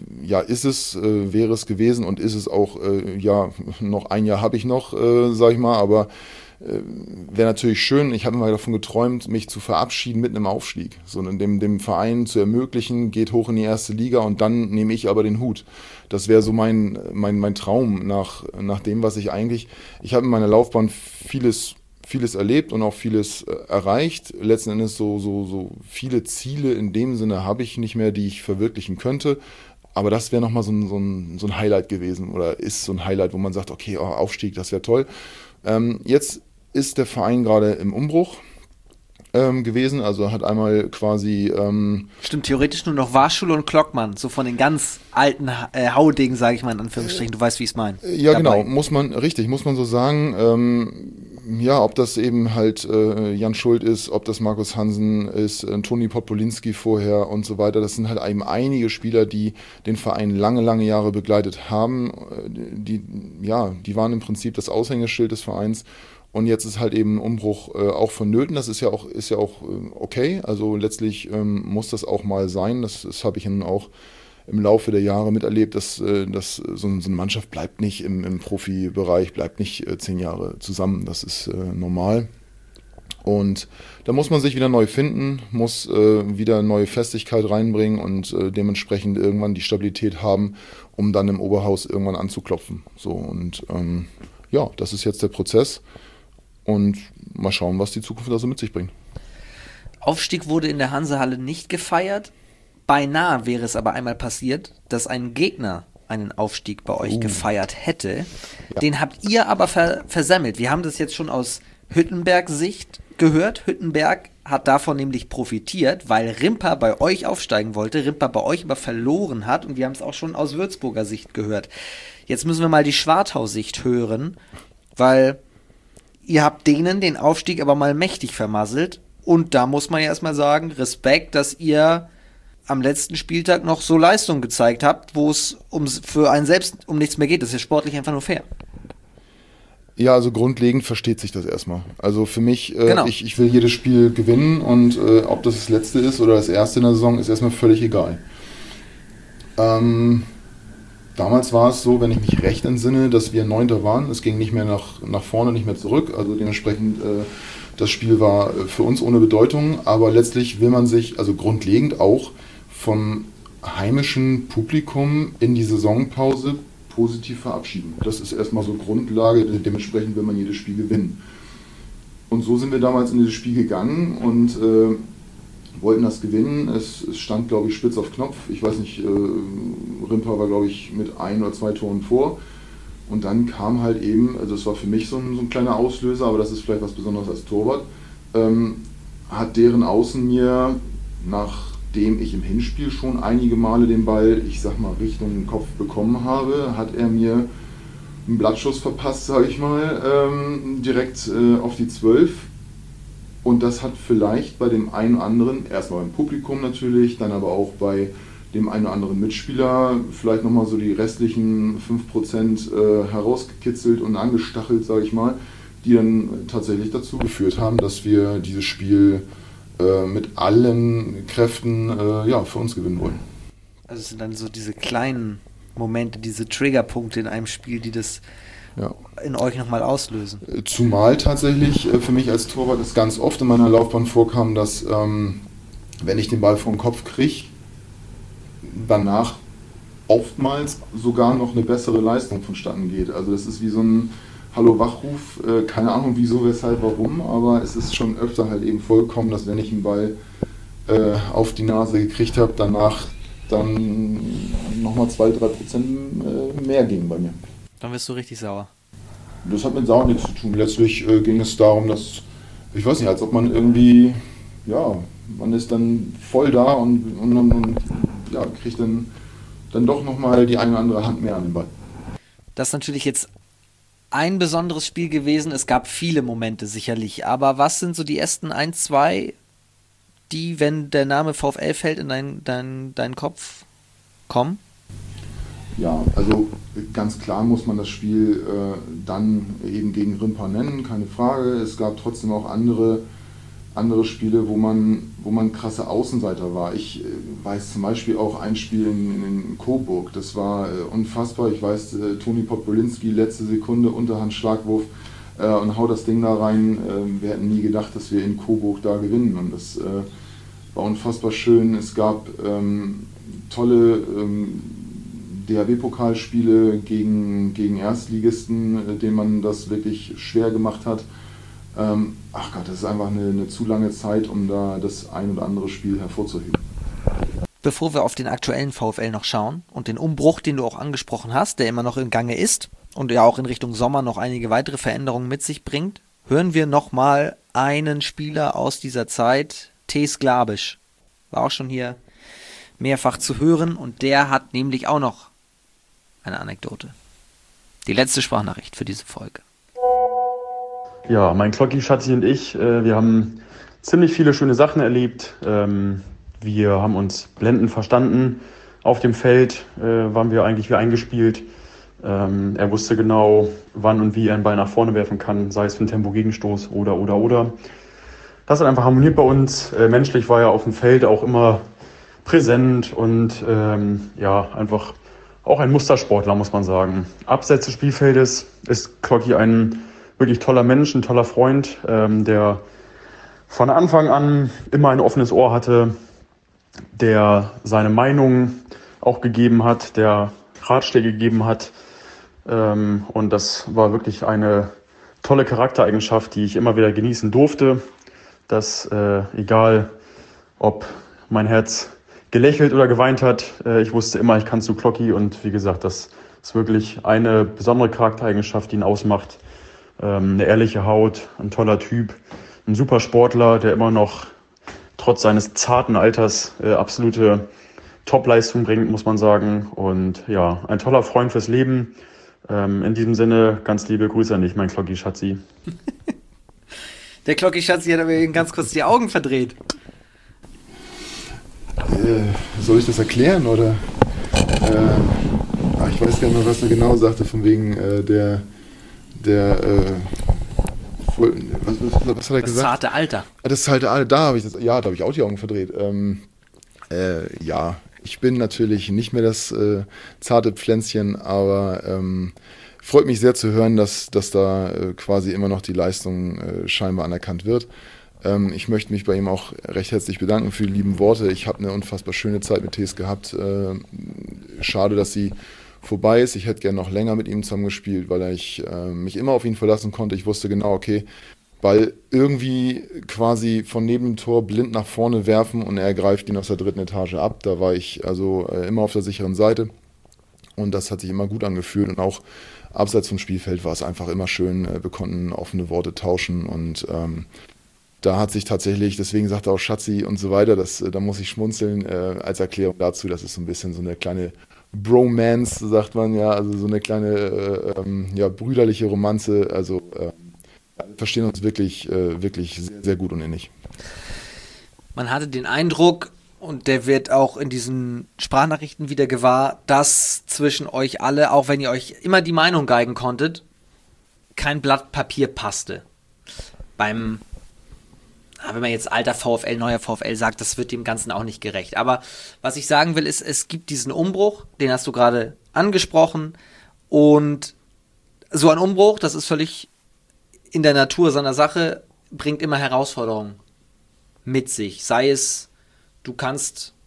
wäre es gewesen und ist es auch, noch ein Jahr habe ich noch, sag ich mal, aber wäre natürlich schön, ich habe immer davon geträumt, mich zu verabschieden mit einem Aufstieg, sondern dem Verein zu ermöglichen, geht hoch in die erste Liga und dann nehme ich aber den Hut. Das wäre so mein Traum nach dem, was ich habe in meiner Laufbahn vieles erlebt und auch vieles erreicht. Letzten Endes so viele Ziele in dem Sinne habe ich nicht mehr, die ich verwirklichen könnte. Aber das wäre nochmal so ein Highlight gewesen oder ist so ein Highlight, wo man sagt, okay, Aufstieg, das wäre toll. Jetzt ist der Verein gerade im Umbruch gewesen, also hat einmal quasi... Stimmt, theoretisch nur noch Warschule und Klockmann, so von den ganz alten Haudegen, sage ich mal in Anführungsstrichen, du weißt, wie ich es meine. Ja, dabei. Genau, muss man so sagen. Ob das eben halt Jan Schuld ist, ob das Markus Hansen ist, Toni Podpolinski vorher und so weiter, das sind halt eben einige Spieler, die den Verein lange Jahre begleitet haben. Die waren im Prinzip das Aushängeschild des Vereins. Und jetzt ist halt eben ein Umbruch auch vonnöten. Das ist ja auch okay. Also letztlich muss das auch mal sein. Das habe ich dann auch im Laufe der Jahre miterlebt, dass so eine Mannschaft bleibt nicht im Profibereich, bleibt nicht 10 Jahre zusammen. Das ist normal. Und da muss man sich wieder neu finden, muss wieder neue Festigkeit reinbringen und dementsprechend irgendwann die Stabilität haben, um dann im Oberhaus irgendwann anzuklopfen. So, und das ist jetzt der Prozess. Und mal schauen, was die Zukunft da so mit sich bringt. Aufstieg wurde in der Hansehalle nicht gefeiert. Beinahe wäre es aber einmal passiert, dass ein Gegner einen Aufstieg bei euch gefeiert hätte. Ja. Den habt ihr aber versemmelt. Wir haben das jetzt schon aus Hüttenberg-Sicht gehört. Hüttenberg hat davon nämlich profitiert, weil Rimper bei euch aufsteigen wollte, Rimper bei euch aber verloren hat und wir haben es auch schon aus Würzburger Sicht gehört. Jetzt müssen wir mal die Schwartau-Sicht hören, weil ihr habt denen den Aufstieg aber mal mächtig vermasselt und da muss man ja erstmal sagen, Respekt, dass ihr am letzten Spieltag noch so Leistung gezeigt habt, wo es für einen selbst um nichts mehr geht. Das ist ja sportlich einfach nur fair. Ja, also grundlegend versteht sich das erstmal. Also für mich, genau. Ich will jedes Spiel gewinnen und ob das letzte ist oder das erste in der Saison, ist erstmal völlig egal. Damals war es so, wenn ich mich recht entsinne, dass wir 9. waren. Es ging nicht mehr nach vorne, nicht mehr zurück. Also dementsprechend, das Spiel war für uns ohne Bedeutung. Aber letztlich will man sich, also grundlegend auch, vom heimischen Publikum in die Saisonpause positiv verabschieden. Das ist erstmal so Grundlage. Dementsprechend will man jedes Spiel gewinnen. Und so sind wir damals in dieses Spiel gegangen und wollten das gewinnen. Es stand, glaube ich, spitz auf Knopf. Ich weiß nicht, Rimper war, glaube ich, mit 1 oder 2 Toren vor. Und dann kam halt eben, also es war für mich so ein kleiner Auslöser, aber das ist vielleicht was Besonderes als Torwart, hat deren Außen mir, nachdem ich im Hinspiel schon einige Male den Ball, ich sag mal, Richtung Kopf bekommen habe, hat er mir einen Blattschuss verpasst, sage ich mal, direkt auf die 12. Und das hat vielleicht bei dem einen oder anderen, erstmal beim Publikum natürlich, dann aber auch bei dem einen oder anderen Mitspieler vielleicht nochmal so die restlichen 5% herausgekitzelt und angestachelt, sage ich mal, die dann tatsächlich dazu geführt haben, dass wir dieses Spiel mit allen Kräften für uns gewinnen wollen. Also es sind dann so diese kleinen Momente, diese Triggerpunkte in einem Spiel, die das in euch nochmal auslösen. Zumal tatsächlich für mich als Torwart es ganz oft in meiner Laufbahn vorkam, dass wenn ich den Ball vor den Kopf kriege, danach oftmals sogar noch eine bessere Leistung vonstatten geht. Also das ist wie so ein Hallo-Wachruf, keine Ahnung wieso, weshalb, warum, aber es ist schon öfter halt eben vorgekommen, dass wenn ich einen Ball auf die Nase gekriegt habe, danach dann nochmal 2-3% mehr ging bei mir. Dann wirst du richtig sauer. Das hat mit sauer nichts zu tun. Letztlich ging es darum, dass, ich weiß nicht, als ob man irgendwie, ja, man ist dann voll da und ja, kriegt dann doch nochmal die eine oder andere Hand mehr an den Ball. Das ist natürlich jetzt ein besonderes Spiel gewesen. Es gab viele Momente sicherlich, aber was sind so die ersten 1, 2, die, wenn der Name VfL fällt, in deinen Kopf kommen? Ja, also ganz klar muss man das Spiel dann eben gegen Rimpa nennen, keine Frage. Es gab trotzdem auch andere Spiele, wo man krasse Außenseiter war. Ich weiß zum Beispiel auch ein Spiel in Coburg, das war unfassbar. Ich weiß, Toni Podbolinski, letzte Sekunde, Unterhand, Schlagwurf und haut das Ding da rein. Wir hätten nie gedacht, dass wir in Coburg da gewinnen, und das war unfassbar schön. Es gab tolle DHB-Pokalspiele gegen Erstligisten, denen man das wirklich schwer gemacht hat. Ach Gott, das ist einfach eine zu lange Zeit, um da das ein oder andere Spiel hervorzuheben. Bevor wir auf den aktuellen VfL noch schauen und den Umbruch, den du auch angesprochen hast, der immer noch im Gange ist und ja auch in Richtung Sommer noch einige weitere Veränderungen mit sich bringt, hören wir nochmal einen Spieler aus dieser Zeit, Thees Glabisch. War auch schon hier mehrfach zu hören, und der hat nämlich auch noch eine Anekdote. Die letzte Sprachnachricht für diese Folge. Ja, mein Klocki, Schatzi und ich, wir haben ziemlich viele schöne Sachen erlebt. Wir haben uns blendend verstanden. Auf dem Feld waren wir eigentlich wie eingespielt. Er wusste genau, wann und wie er einen Ball nach vorne werfen kann, sei es für einen Tempo-Gegenstoß oder. Das hat einfach harmoniert bei uns. Menschlich war er auf dem Feld auch immer präsent und einfach auch ein Mustersportler, muss man sagen. Abseits des Spielfeldes ist Klocki ein wirklich toller Mensch, ein toller Freund, der von Anfang an immer ein offenes Ohr hatte, der seine Meinung auch gegeben hat, der Ratschläge gegeben hat. Und das war wirklich eine tolle Charaktereigenschaft, die ich immer wieder genießen durfte. Dass egal, ob mein Herz gelächelt oder geweint hat, ich wusste immer, ich kann zu Klocki. Und wie gesagt, das ist wirklich eine besondere Charaktereigenschaft, die ihn ausmacht. Eine ehrliche Haut, ein toller Typ, ein super Sportler, der immer noch trotz seines zarten Alters absolute Topleistung bringt, muss man sagen. Und ja, ein toller Freund fürs Leben. In diesem Sinne, ganz liebe Grüße an dich, mein Klocki Schatzi. Der Klocki Schatzi hat aber eben ganz kurz die Augen verdreht. Soll ich das erklären, oder? Ich weiß gar nicht mehr, was er genau sagte, von wegen was hat er gesagt? Das zarte Alter. Das zarte Alter, da habe ich auch die Augen verdreht. Ja, ich bin natürlich nicht mehr das zarte Pflänzchen, aber freut mich sehr zu hören, dass da quasi immer noch die Leistung scheinbar anerkannt wird. Ich möchte mich bei ihm auch recht herzlich bedanken für die lieben Worte. Ich habe eine unfassbar schöne Zeit mit Thees gehabt. Schade, dass sie vorbei ist. Ich hätte gerne noch länger mit ihm zusammengespielt, weil ich mich immer auf ihn verlassen konnte. Ich wusste genau, okay, Ball irgendwie quasi von neben dem Tor blind nach vorne werfen und er greift ihn aus der 3. Etage ab. Da war ich also immer auf der sicheren Seite, und das hat sich immer gut angefühlt, und auch abseits vom Spielfeld war es einfach immer schön. Wir konnten offene Worte tauschen, und da hat sich tatsächlich, deswegen sagt er auch Schatzi und so weiter, da muss ich schmunzeln als Erklärung dazu. Das ist so ein bisschen so eine kleine Bromance, sagt man ja, also so eine kleine brüderliche Romanze. Also wir verstehen uns wirklich sehr, sehr gut und innig. Man hatte den Eindruck, und der wird auch in diesen Sprachnachrichten wieder gewahr, dass zwischen euch alle, auch wenn ihr euch immer die Meinung geigen konntet, kein Blatt Papier passte. Wenn man jetzt alter VfL, neuer VfL sagt, das wird dem Ganzen auch nicht gerecht. Aber was ich sagen will, ist, es gibt diesen Umbruch, den hast du gerade angesprochen. Und so ein Umbruch, das ist völlig in der Natur seiner Sache, bringt immer Herausforderungen mit sich. Sei es, du kannst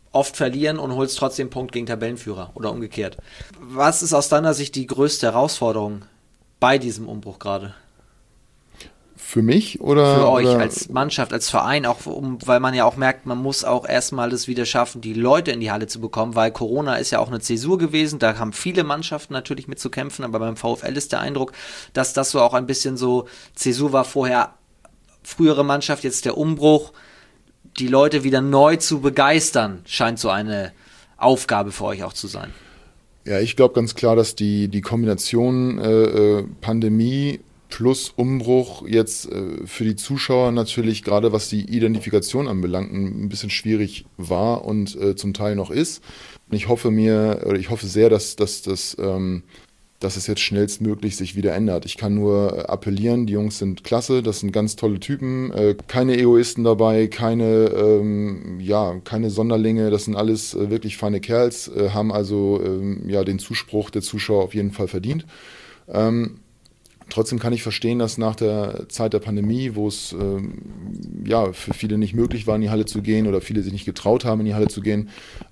oft verlieren und holst trotzdem einen Punkt gegen Tabellenführer oder umgekehrt. Was ist aus deiner Sicht die größte Herausforderung bei diesem Umbruch gerade? Für mich oder? Für euch oder? als Mannschaft, als Verein, auch weil man ja auch merkt, man muss auch erstmal das wieder schaffen, die Leute in die Halle zu bekommen, weil Corona ist ja auch eine Zäsur gewesen, da haben viele Mannschaften natürlich mit zu kämpfen, aber beim VfL ist der Eindruck, dass das so auch ein bisschen so, Zäsur war vorher frühere Mannschaft, jetzt der Umbruch, die Leute wieder neu zu begeistern, scheint so eine Aufgabe für euch auch zu sein. Ja, ich glaube ganz klar, dass die Kombination Pandemie plus Umbruch jetzt für die Zuschauer natürlich, gerade was die Identifikation anbelangt, ein bisschen schwierig war und zum Teil noch ist. Und ich hoffe sehr, dass es jetzt schnellstmöglich sich wieder ändert. Ich kann nur appellieren, die Jungs sind klasse, das sind ganz tolle Typen, keine Egoisten dabei, keine Sonderlinge, das sind alles wirklich feine Kerls, haben also den Zuspruch der Zuschauer auf jeden Fall verdient. Trotzdem kann ich verstehen, dass nach der Zeit der Pandemie, wo es für viele nicht möglich war, in die Halle zu gehen oder viele sich nicht getraut haben, in die Halle zu gehen,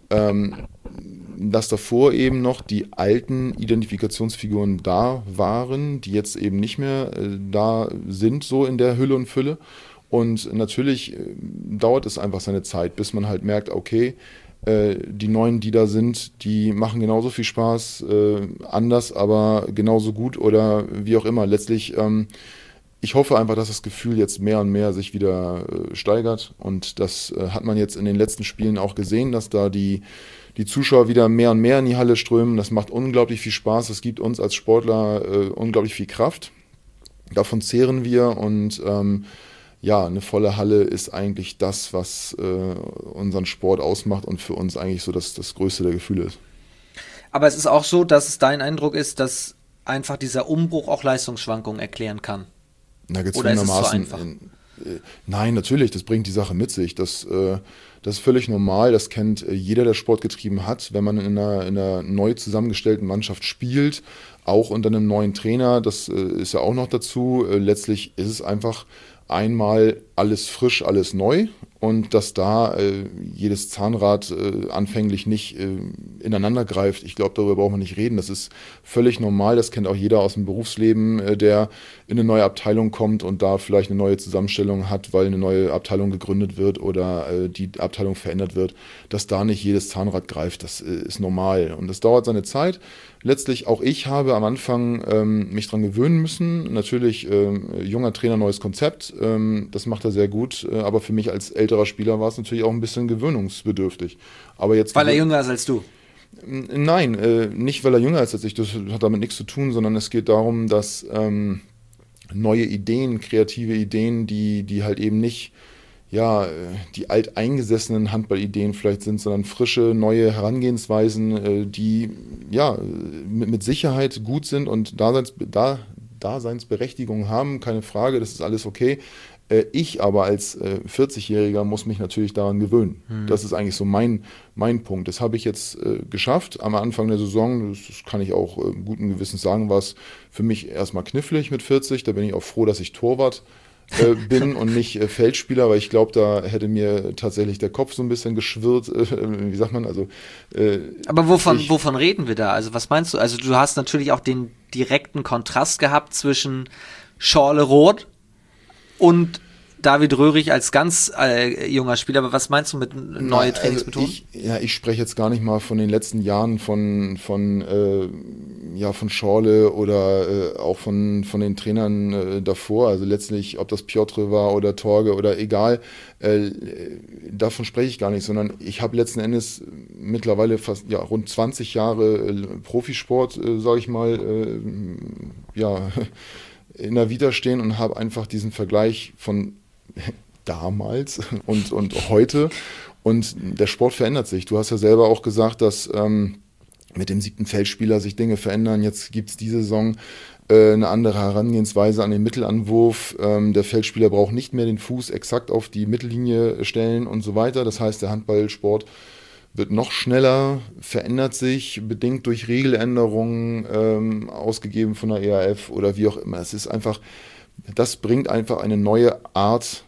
dass davor eben noch die alten Identifikationsfiguren da waren, die jetzt eben nicht mehr da sind, so in der Hülle und Fülle. Und natürlich dauert es einfach seine Zeit, bis man halt merkt, okay, die Neuen, die da sind, die machen genauso viel Spaß, anders, aber genauso gut oder wie auch immer. Letztlich, ich hoffe einfach, dass das Gefühl jetzt mehr und mehr sich wieder steigert und das hat man jetzt in den letzten Spielen auch gesehen, dass da die Zuschauer wieder mehr und mehr in die Halle strömen. Das macht unglaublich viel Spaß, das gibt uns als Sportler unglaublich viel Kraft. Davon zehren wir und eine volle Halle ist eigentlich das, was unseren Sport ausmacht und für uns eigentlich so das Größte der Gefühle ist. Aber es ist auch so, dass es dein Eindruck ist, dass einfach dieser Umbruch auch Leistungsschwankungen erklären kann. Na, oder ist es so einfach? Nein, natürlich, das bringt die Sache mit sich. Das ist völlig normal, das kennt jeder, der Sport getrieben hat. Wenn man in einer neu zusammengestellten Mannschaft spielt, auch unter einem neuen Trainer, das ist ja auch noch dazu. Letztlich ist es einfach einmal alles frisch, alles neu und dass da jedes Zahnrad anfänglich nicht ineinander greift. Ich glaube, darüber braucht man nicht reden. Das ist völlig normal. Das kennt auch jeder aus dem Berufsleben, der in eine neue Abteilung kommt und da vielleicht eine neue Zusammenstellung hat, weil eine neue Abteilung gegründet wird oder die Abteilung verändert wird, dass da nicht jedes Zahnrad greift. Das ist normal und das dauert seine Zeit. Letztlich auch ich habe am Anfang mich dran gewöhnen müssen. Natürlich junger Trainer, neues Konzept. Das macht er sehr gut. Aber für mich als älterer Spieler war es natürlich auch ein bisschen gewöhnungsbedürftig. Aber jetzt weil er jünger ist als du? Nein, nicht weil er jünger ist als ich. Das hat damit nichts zu tun, sondern es geht darum, dass neue Ideen, kreative Ideen, die halt eben nicht die alteingesessenen Handballideen vielleicht sind, sondern frische, neue Herangehensweisen, die mit Sicherheit gut sind und Daseinsberechtigung haben, keine Frage, das ist alles okay. Ich aber als 40-Jähriger muss mich natürlich daran gewöhnen. Das ist eigentlich so mein Punkt. Das habe ich jetzt geschafft am Anfang der Saison. Das kann ich auch guten Gewissens sagen, war es für mich erstmal knifflig mit 40. Da bin ich auch froh, dass ich Torwart bin und nicht Feldspieler, weil ich glaube, da hätte mir tatsächlich der Kopf so ein bisschen geschwirrt, wie sagt man, also aber wovon reden wir da? Also was meinst du? Also du hast natürlich auch den direkten Kontrast gehabt zwischen Schorle Roth und David Röhrig als ganz junger Spieler, aber was meinst du mit neue Trainingsmethoden? Ich spreche jetzt gar nicht mal von den letzten Jahren von Schorle oder auch von den Trainern davor, also letztlich, ob das Piotr war oder Torge oder egal, davon spreche ich gar nicht, sondern ich habe letzten Endes mittlerweile fast rund 20 Jahre Profisport, sage ich mal, in der Vita stehen und habe einfach diesen Vergleich von damals und heute und der Sport verändert sich. Du hast ja selber auch gesagt, dass mit dem 7. Feldspieler sich Dinge verändern. Jetzt gibt es diese Saison eine andere Herangehensweise an den Mittelanwurf. Der Feldspieler braucht nicht mehr den Fuß exakt auf die Mittellinie stellen und so weiter. Das heißt, der Handballsport wird noch schneller, verändert sich, bedingt durch Regeländerungen, ausgegeben von der EAF oder wie auch immer. Es ist einfach, das bringt einfach eine neue Art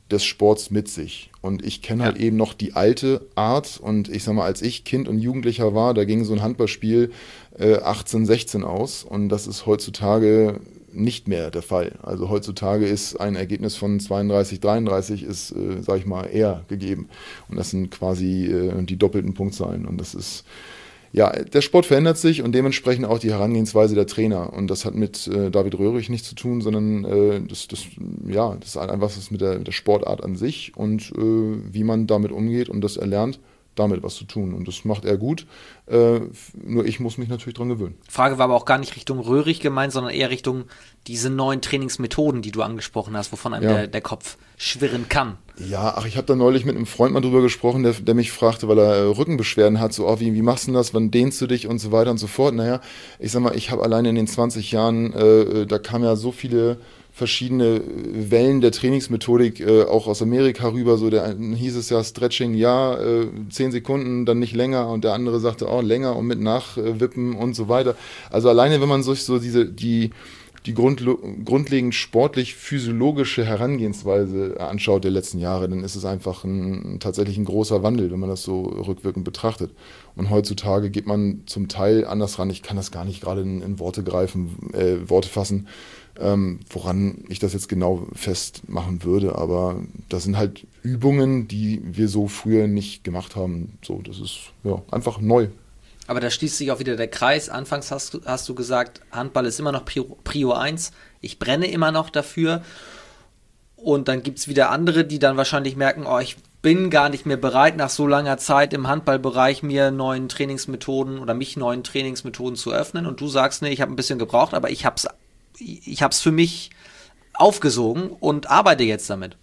des Sports mit sich. Und ich kenne halt eben noch die alte Art, und ich sag mal, als ich Kind und Jugendlicher war, da ging so ein Handballspiel 18, 16 aus, und das ist heutzutage nicht mehr der Fall. Also heutzutage ist ein Ergebnis von 32, 33 ist, sag ich mal, eher gegeben. Und das sind quasi die doppelten Punktzahlen. Und das ist, ja, der Sport verändert sich und dementsprechend auch die Herangehensweise der Trainer. Und das hat mit David Röhrig nichts zu tun, sondern das ist einfach was mit der Sportart an sich und wie man damit umgeht und das erlernt, damit was zu tun. Und das macht er gut. Nur ich muss mich natürlich dran gewöhnen. Frage war aber auch gar nicht Richtung Röhrig gemeint, sondern eher Richtung diese neuen Trainingsmethoden, die du angesprochen hast, wovon einem der Kopf schwirren kann. Ja, ich habe da neulich mit einem Freund mal drüber gesprochen, der mich fragte, weil er Rückenbeschwerden hat, so, wie machst du das, wann dehnst du dich und so weiter und so fort. Naja, ich sag mal, ich habe alleine in den 20 Jahren, da kamen ja so viele verschiedene Wellen der Trainingsmethodik, auch aus Amerika rüber, so hieß es ja Stretching, 10 Sekunden, dann nicht länger, und der andere sagte, länger und mit Nachwippen und so weiter. Also alleine, wenn man sich so die grundlegend sportlich-physiologische Herangehensweise anschaut der letzten Jahre, dann ist es einfach tatsächlich ein großer Wandel, wenn man das so rückwirkend betrachtet. Und heutzutage geht man zum Teil anders ran. Ich kann das gar nicht gerade in Worte fassen, woran ich das jetzt genau festmachen würde. Aber das sind halt Übungen, die wir so früher nicht gemacht haben. So, das ist einfach neu. Aber da schließt sich auch wieder der Kreis. Anfangs hast du gesagt, Handball ist immer noch Prio 1. Ich brenne immer noch dafür. Und dann gibt es wieder andere, die dann wahrscheinlich merken, ich bin gar nicht mehr bereit, nach so langer Zeit im Handballbereich mich neuen Trainingsmethoden zu öffnen. Und du sagst, nee, ich habe ein bisschen gebraucht, aber ich hab's für mich aufgesogen und arbeite jetzt damit.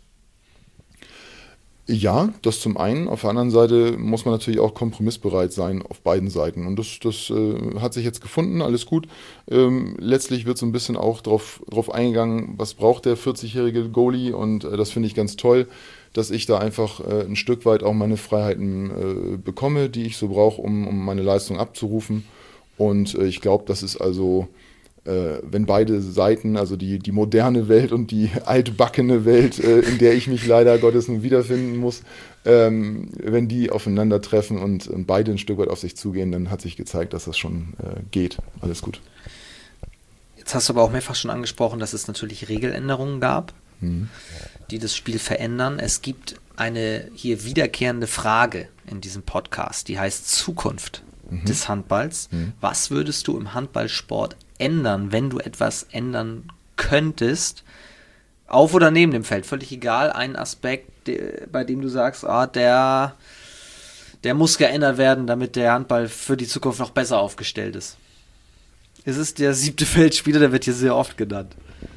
Ja, das zum einen. Auf der anderen Seite muss man natürlich auch kompromissbereit sein auf beiden Seiten. Und das hat sich jetzt gefunden, alles gut. Letztlich wird so ein bisschen auch drauf eingegangen, was braucht der 40-jährige Goalie. Und das finde ich ganz toll, dass ich da einfach ein Stück weit auch meine Freiheiten bekomme, die ich so brauche, um meine Leistung abzurufen. Und ich glaube, das ist also, wenn beide Seiten, also die moderne Welt und die altbackene Welt, in der ich mich leider Gottes nun wiederfinden muss, wenn die aufeinandertreffen und beide ein Stück weit auf sich zugehen, dann hat sich gezeigt, dass das schon geht. Alles gut. Jetzt hast du aber auch mehrfach schon angesprochen, dass es natürlich Regeländerungen gab, die das Spiel verändern. Es gibt eine hier wiederkehrende Frage in diesem Podcast, die heißt Zukunft des Handballs. Was würdest du im Handballsport ändern, wenn du etwas ändern könntest, auf oder neben dem Feld, völlig egal, ein Aspekt, bei dem du sagst, der muss geändert werden, damit der Handball für die Zukunft noch besser aufgestellt ist. Ist es der 7. Feldspieler, der wird hier sehr oft genannt.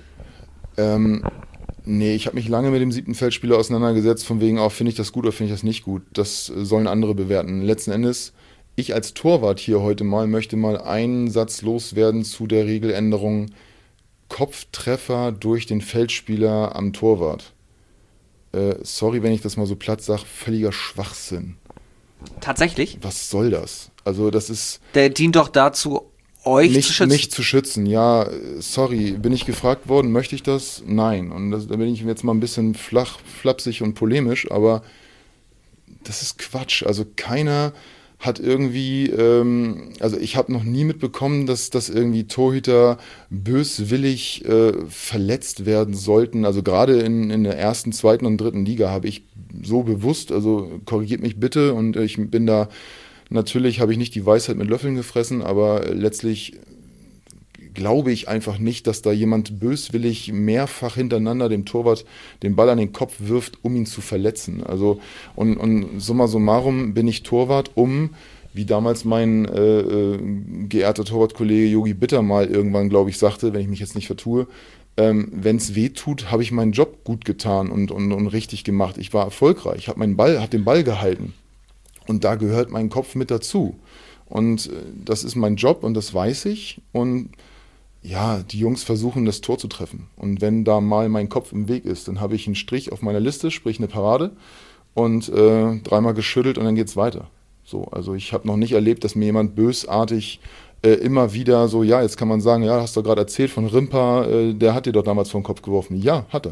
Nee, ich habe mich lange mit dem 7. Feldspieler auseinandergesetzt, von wegen finde ich das gut oder finde ich das nicht gut. Das sollen andere bewerten. Letzten Endes, ich als Torwart hier heute möchte mal einen Satz loswerden zu der Regeländerung Kopftreffer durch den Feldspieler am Torwart. Sorry, wenn ich das mal so platt sage, völliger Schwachsinn. Tatsächlich? Was soll das? Also das ist... Der dient doch dazu, euch zu schützen. Mich zu schützen, ja, sorry. Bin ich gefragt worden, möchte ich das? Nein. Und da bin ich jetzt mal ein bisschen flapsig und polemisch, aber das ist Quatsch. Also keiner hat irgendwie, also ich habe noch nie mitbekommen, dass irgendwie Torhüter böswillig verletzt werden sollten. Also gerade in der 1., 2. und 3. Liga habe ich so bewusst, also korrigiert mich bitte, und ich bin da, natürlich habe ich nicht die Weisheit mit Löffeln gefressen, aber letztlich glaube ich einfach nicht, dass da jemand böswillig mehrfach hintereinander dem Torwart den Ball an den Kopf wirft, um ihn zu verletzen. Also und summa summarum bin ich Torwart, wie damals mein geehrter Torwartkollege Yogi Bitter mal irgendwann, glaube ich, sagte, wenn ich mich jetzt nicht vertue, wenn es weh tut, habe ich meinen Job gut getan und richtig gemacht. Ich war erfolgreich, habe den Ball gehalten. Und da gehört mein Kopf mit dazu. Und das ist mein Job und das weiß ich. Und ja, die Jungs versuchen, das Tor zu treffen. Und wenn da mal mein Kopf im Weg ist, dann habe ich einen Strich auf meiner Liste, sprich eine Parade, und 3-mal geschüttelt und dann geht's weiter. So, also ich habe noch nicht erlebt, dass mir jemand bösartig immer wieder so, ja, jetzt kann man sagen, ja, hast du gerade erzählt von Rimpa, der hat dir doch damals vor den Kopf geworfen. Ja, hat er.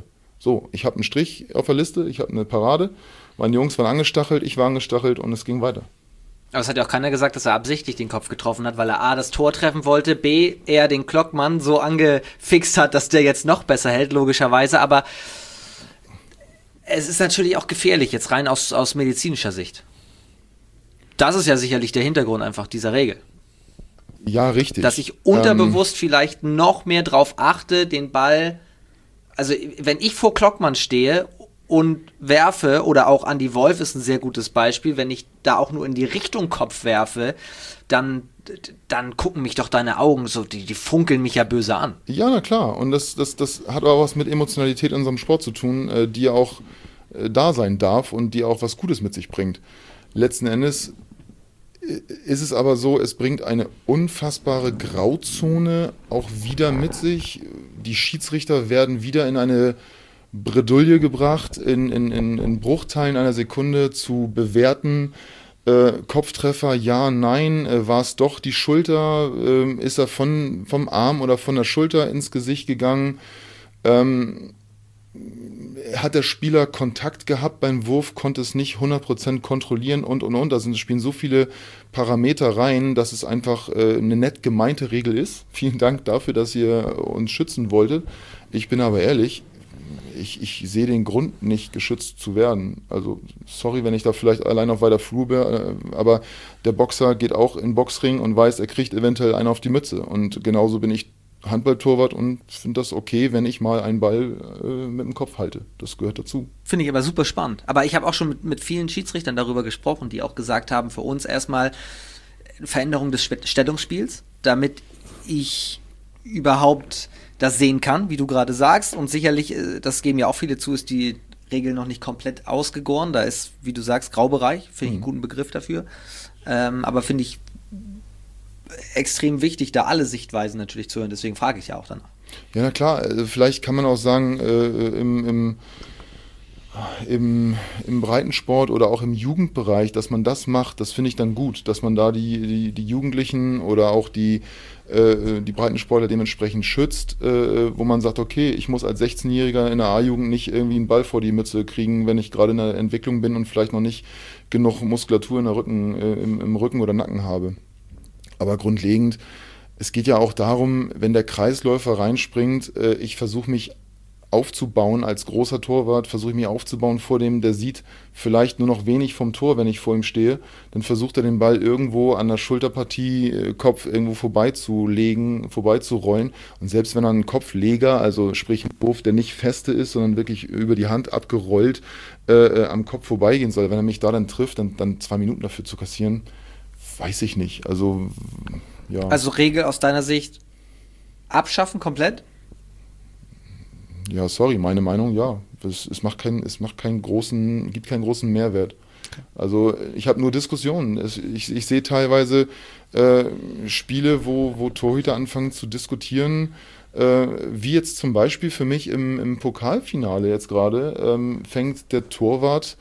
So, ich habe einen Strich auf der Liste, ich habe eine Parade, meine Jungs waren angestachelt, ich war angestachelt und es ging weiter. Aber es hat ja auch keiner gesagt, dass er absichtlich den Kopf getroffen hat, weil er A, das Tor treffen wollte, B, er den Klockmann so angefixt hat, dass der jetzt noch besser hält, logischerweise. Aber es ist natürlich auch gefährlich, jetzt rein aus medizinischer Sicht. Das ist ja sicherlich der Hintergrund einfach dieser Regel. Ja, richtig. Dass ich unterbewusst vielleicht noch mehr drauf achte, den Ball, also wenn ich vor Klockmann stehe und werfe, oder auch Andy Wolf ist ein sehr gutes Beispiel, wenn ich da auch nur in die Richtung Kopf werfe, dann gucken mich doch deine Augen so, die funkeln mich ja böse an. Ja, na klar. Und das hat auch was mit Emotionalität in unserem Sport zu tun, die ja auch da sein darf und die auch was Gutes mit sich bringt. Letzten Endes ist es aber so, es bringt eine unfassbare Grauzone auch wieder mit sich. Die Schiedsrichter werden wieder in eine Bredouille gebracht, in Bruchteilen einer Sekunde zu bewerten. Kopftreffer, ja, nein, war es doch die Schulter, ist er vom Arm oder von der Schulter ins Gesicht gegangen, hat der Spieler Kontakt gehabt beim Wurf, konnte es nicht 100% kontrollieren und. Da spielen so viele Parameter rein, dass es einfach eine nett gemeinte Regel ist. Vielen Dank dafür, dass ihr uns schützen wolltet. Ich bin aber ehrlich, ich sehe den Grund nicht, geschützt zu werden. Also, sorry, wenn ich da vielleicht allein auf weiter Flur bin, aber der Boxer geht auch in den Boxring und weiß, er kriegt eventuell einen auf die Mütze. Und genauso bin ich Handballtorwart und finde das okay, wenn ich mal einen Ball mit dem Kopf halte. Das gehört dazu. Finde ich aber super spannend. Aber ich habe auch schon mit vielen Schiedsrichtern darüber gesprochen, die auch gesagt haben, für uns erstmal Veränderung des Stellungsspiels, damit ich überhaupt das sehen kann, wie du gerade sagst. Und sicherlich, das geben ja auch viele zu, ist die Regel noch nicht komplett ausgegoren. Da ist, wie du sagst, Graubereich. Finde ich einen guten Begriff dafür. Aber finde ich extrem wichtig, da alle Sichtweisen natürlich zu hören. Deswegen frage ich ja auch danach. Ja, na klar. Vielleicht kann man auch sagen, im Breitensport oder auch im Jugendbereich, dass man das macht, das finde ich dann gut, dass man da die Jugendlichen oder auch die Breitensportler dementsprechend schützt, wo man sagt, okay, ich muss als 16-Jähriger in der A-Jugend nicht irgendwie einen Ball vor die Mütze kriegen, wenn ich gerade in der Entwicklung bin und vielleicht noch nicht genug Muskulatur in der im Rücken oder Nacken habe. Aber grundlegend, es geht ja auch darum, wenn der Kreisläufer reinspringt, ich versuche mich aufzubauen als großer Torwart, versuche ich mich aufzubauen vor dem, der sieht vielleicht nur noch wenig vom Tor, wenn ich vor ihm stehe, dann versucht er den Ball irgendwo an der Schulterpartie, Kopf irgendwo vorbeizurollen und selbst wenn er einen Kopfleger, also sprich einen Wurf, der nicht feste ist, sondern wirklich über die Hand abgerollt am Kopf vorbeigehen soll, wenn er mich da dann trifft, dann 2 Minuten dafür zu kassieren, weiß ich nicht. Also, ja. Also Regel aus deiner Sicht abschaffen komplett? Ja, sorry, meine Meinung, ja. Es gibt keinen großen Mehrwert. Also ich habe nur Diskussionen. Ich sehe teilweise Spiele, wo Torhüter anfangen zu diskutieren, wie jetzt zum Beispiel für mich im Pokalfinale jetzt gerade, fängt der Torwart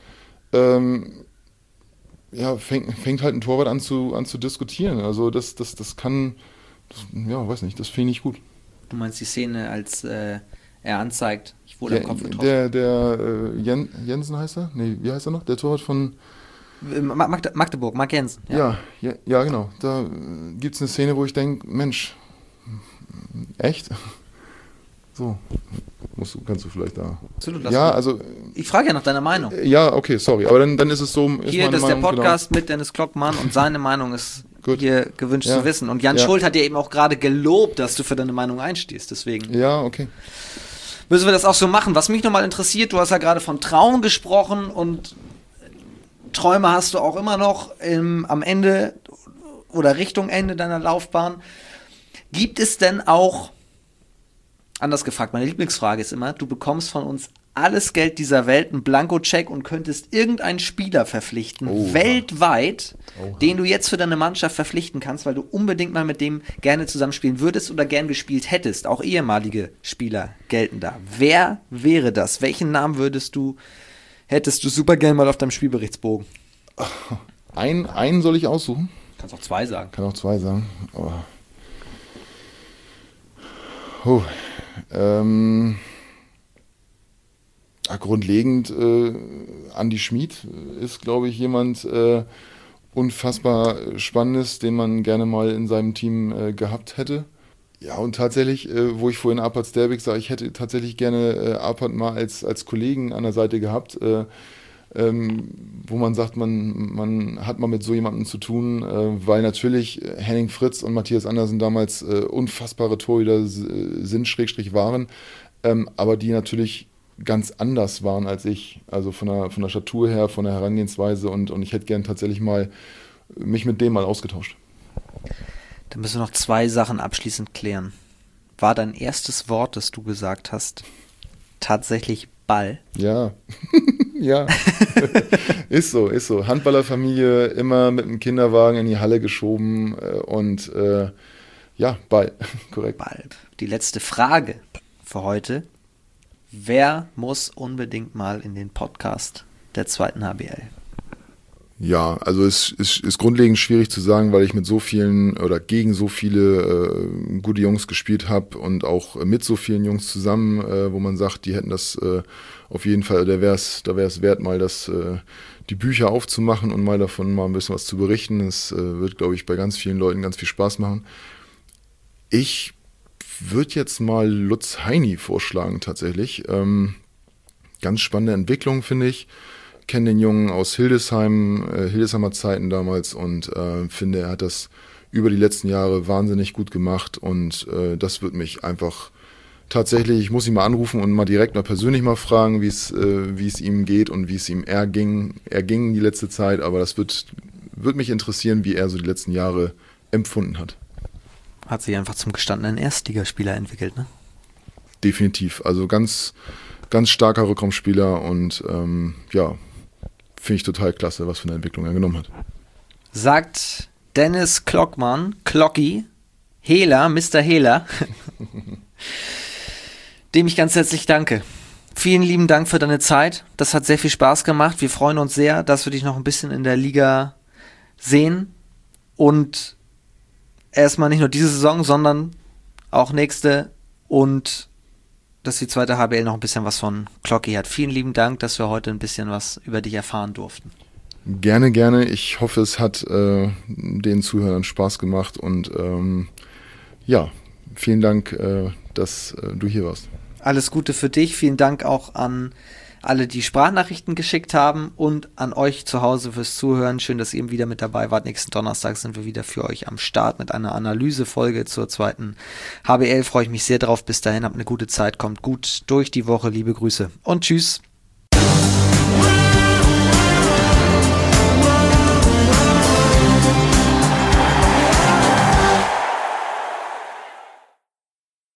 fängt halt ein Torwart an zu diskutieren. Also das kann, weiß nicht, das finde ich gut. Du meinst die Szene, als er anzeigt, ich wurde im Kopf getroffen. Der Jensen heißt er? Nee, wie heißt er noch? Der Torwart von Magdeburg, Marc Jensen. Ja, genau. Da gibt es eine Szene, wo ich denke, Mensch, echt? So, kannst du vielleicht da... Absolut, also... Ich frage ja nach deiner Meinung. Ja, okay, sorry, aber dann ist es so... Hier, das ist der Podcast mit Dennis Klockmann und seine Meinung ist hier gewünscht zu wissen. Und Jan Schuld hat ja eben auch gerade gelobt, dass du für deine Meinung einstehst, deswegen... Ja, okay. Müssen wir das auch so machen. Was mich nochmal interessiert, du hast ja gerade von Traum gesprochen und Träume hast du auch immer noch am Ende oder Richtung Ende deiner Laufbahn. Gibt es denn auch, anders gefragt, meine Lieblingsfrage ist immer, du bekommst von uns alles Geld dieser Welt, einen Blankocheck und könntest irgendeinen Spieler verpflichten, weltweit, den du jetzt für deine Mannschaft verpflichten kannst, weil du unbedingt mal mit dem gerne zusammenspielen würdest oder gern gespielt hättest. Auch ehemalige Spieler gelten da. Wer wäre das? Welchen Namen hättest du super gern mal auf deinem Spielberichtsbogen? Einen soll ich aussuchen? Kannst auch 2 sagen. Kann auch 2 sagen. Grundlegend Andi Schmid ist, glaube ich, jemand unfassbar Spannendes, den man gerne mal in seinem Team gehabt hätte. Ja, und tatsächlich, wo ich vorhin Arpad Sterbik sah, ich hätte tatsächlich gerne Arpad mal als Kollegen an der Seite gehabt, wo man sagt, man hat mal mit so jemandem zu tun, weil natürlich Henning Fritz und Matthias Andersen damals unfassbare Torhüter sind, Schrägstrich waren, aber die natürlich ganz anders waren als ich, also von der Statur her, von der Herangehensweise und ich hätte gern tatsächlich mal mich mit dem mal ausgetauscht. Dann müssen wir noch 2 Sachen abschließend klären. War dein erstes Wort, das du gesagt hast, tatsächlich Ball? Ja, ja, ist so. Handballerfamilie, immer mit dem Kinderwagen in die Halle geschoben und ja, Ball, korrekt. Ball. Die letzte Frage für heute. Wer muss unbedingt mal in den Podcast der 2. HBL? Ja, also es ist grundlegend schwierig zu sagen, weil ich mit so vielen oder gegen so viele gute Jungs gespielt habe und auch mit so vielen Jungs zusammen, wo man sagt, die hätten das auf jeden Fall, da wäre es wert, mal die Bücher aufzumachen und mal davon mal ein bisschen was zu berichten. Es wird, glaube ich, bei ganz vielen Leuten ganz viel Spaß machen. Ich würde jetzt mal Lutz Heini vorschlagen tatsächlich. Ganz spannende Entwicklung, finde ich. Kenne den Jungen aus Hildesheim, Hildesheimer Zeiten damals und finde, er hat das über die letzten Jahre wahnsinnig gut gemacht und das wird mich einfach tatsächlich, ich muss ihn mal anrufen und mal direkt mal persönlich mal fragen, wie es ihm geht und wie es ihm erging die letzte Zeit, aber das wird mich interessieren, wie er so die letzten Jahre empfunden hat. Hat sich einfach zum gestandenen Erstligaspieler entwickelt, ne? Definitiv, also ganz, ganz starker Rückraumspieler und ja, finde ich total klasse, was für eine Entwicklung er genommen hat. Sagt Dennis Klockmann, Klocki, Hehler, Mr. Hehler, dem ich ganz herzlich danke. Vielen lieben Dank für deine Zeit. Das hat sehr viel Spaß gemacht. Wir freuen uns sehr, dass wir dich noch ein bisschen in der Liga sehen und erstmal nicht nur diese Saison, sondern auch nächste und dass die 2. HBL noch ein bisschen was von Klocki hat. Vielen lieben Dank, dass wir heute ein bisschen was über dich erfahren durften. Gerne, gerne. Ich hoffe, es hat den Zuhörern Spaß gemacht und ja, vielen Dank, dass du hier warst. Alles Gute für dich. Vielen Dank auch an alle, die Sprachnachrichten geschickt haben und an euch zu Hause fürs Zuhören. Schön, dass ihr eben wieder mit dabei wart. Nächsten Donnerstag sind wir wieder für euch am Start mit einer Analysefolge zur 2. HBL. Freue ich mich sehr drauf. Bis dahin, habt eine gute Zeit. Kommt gut durch die Woche. Liebe Grüße und tschüss.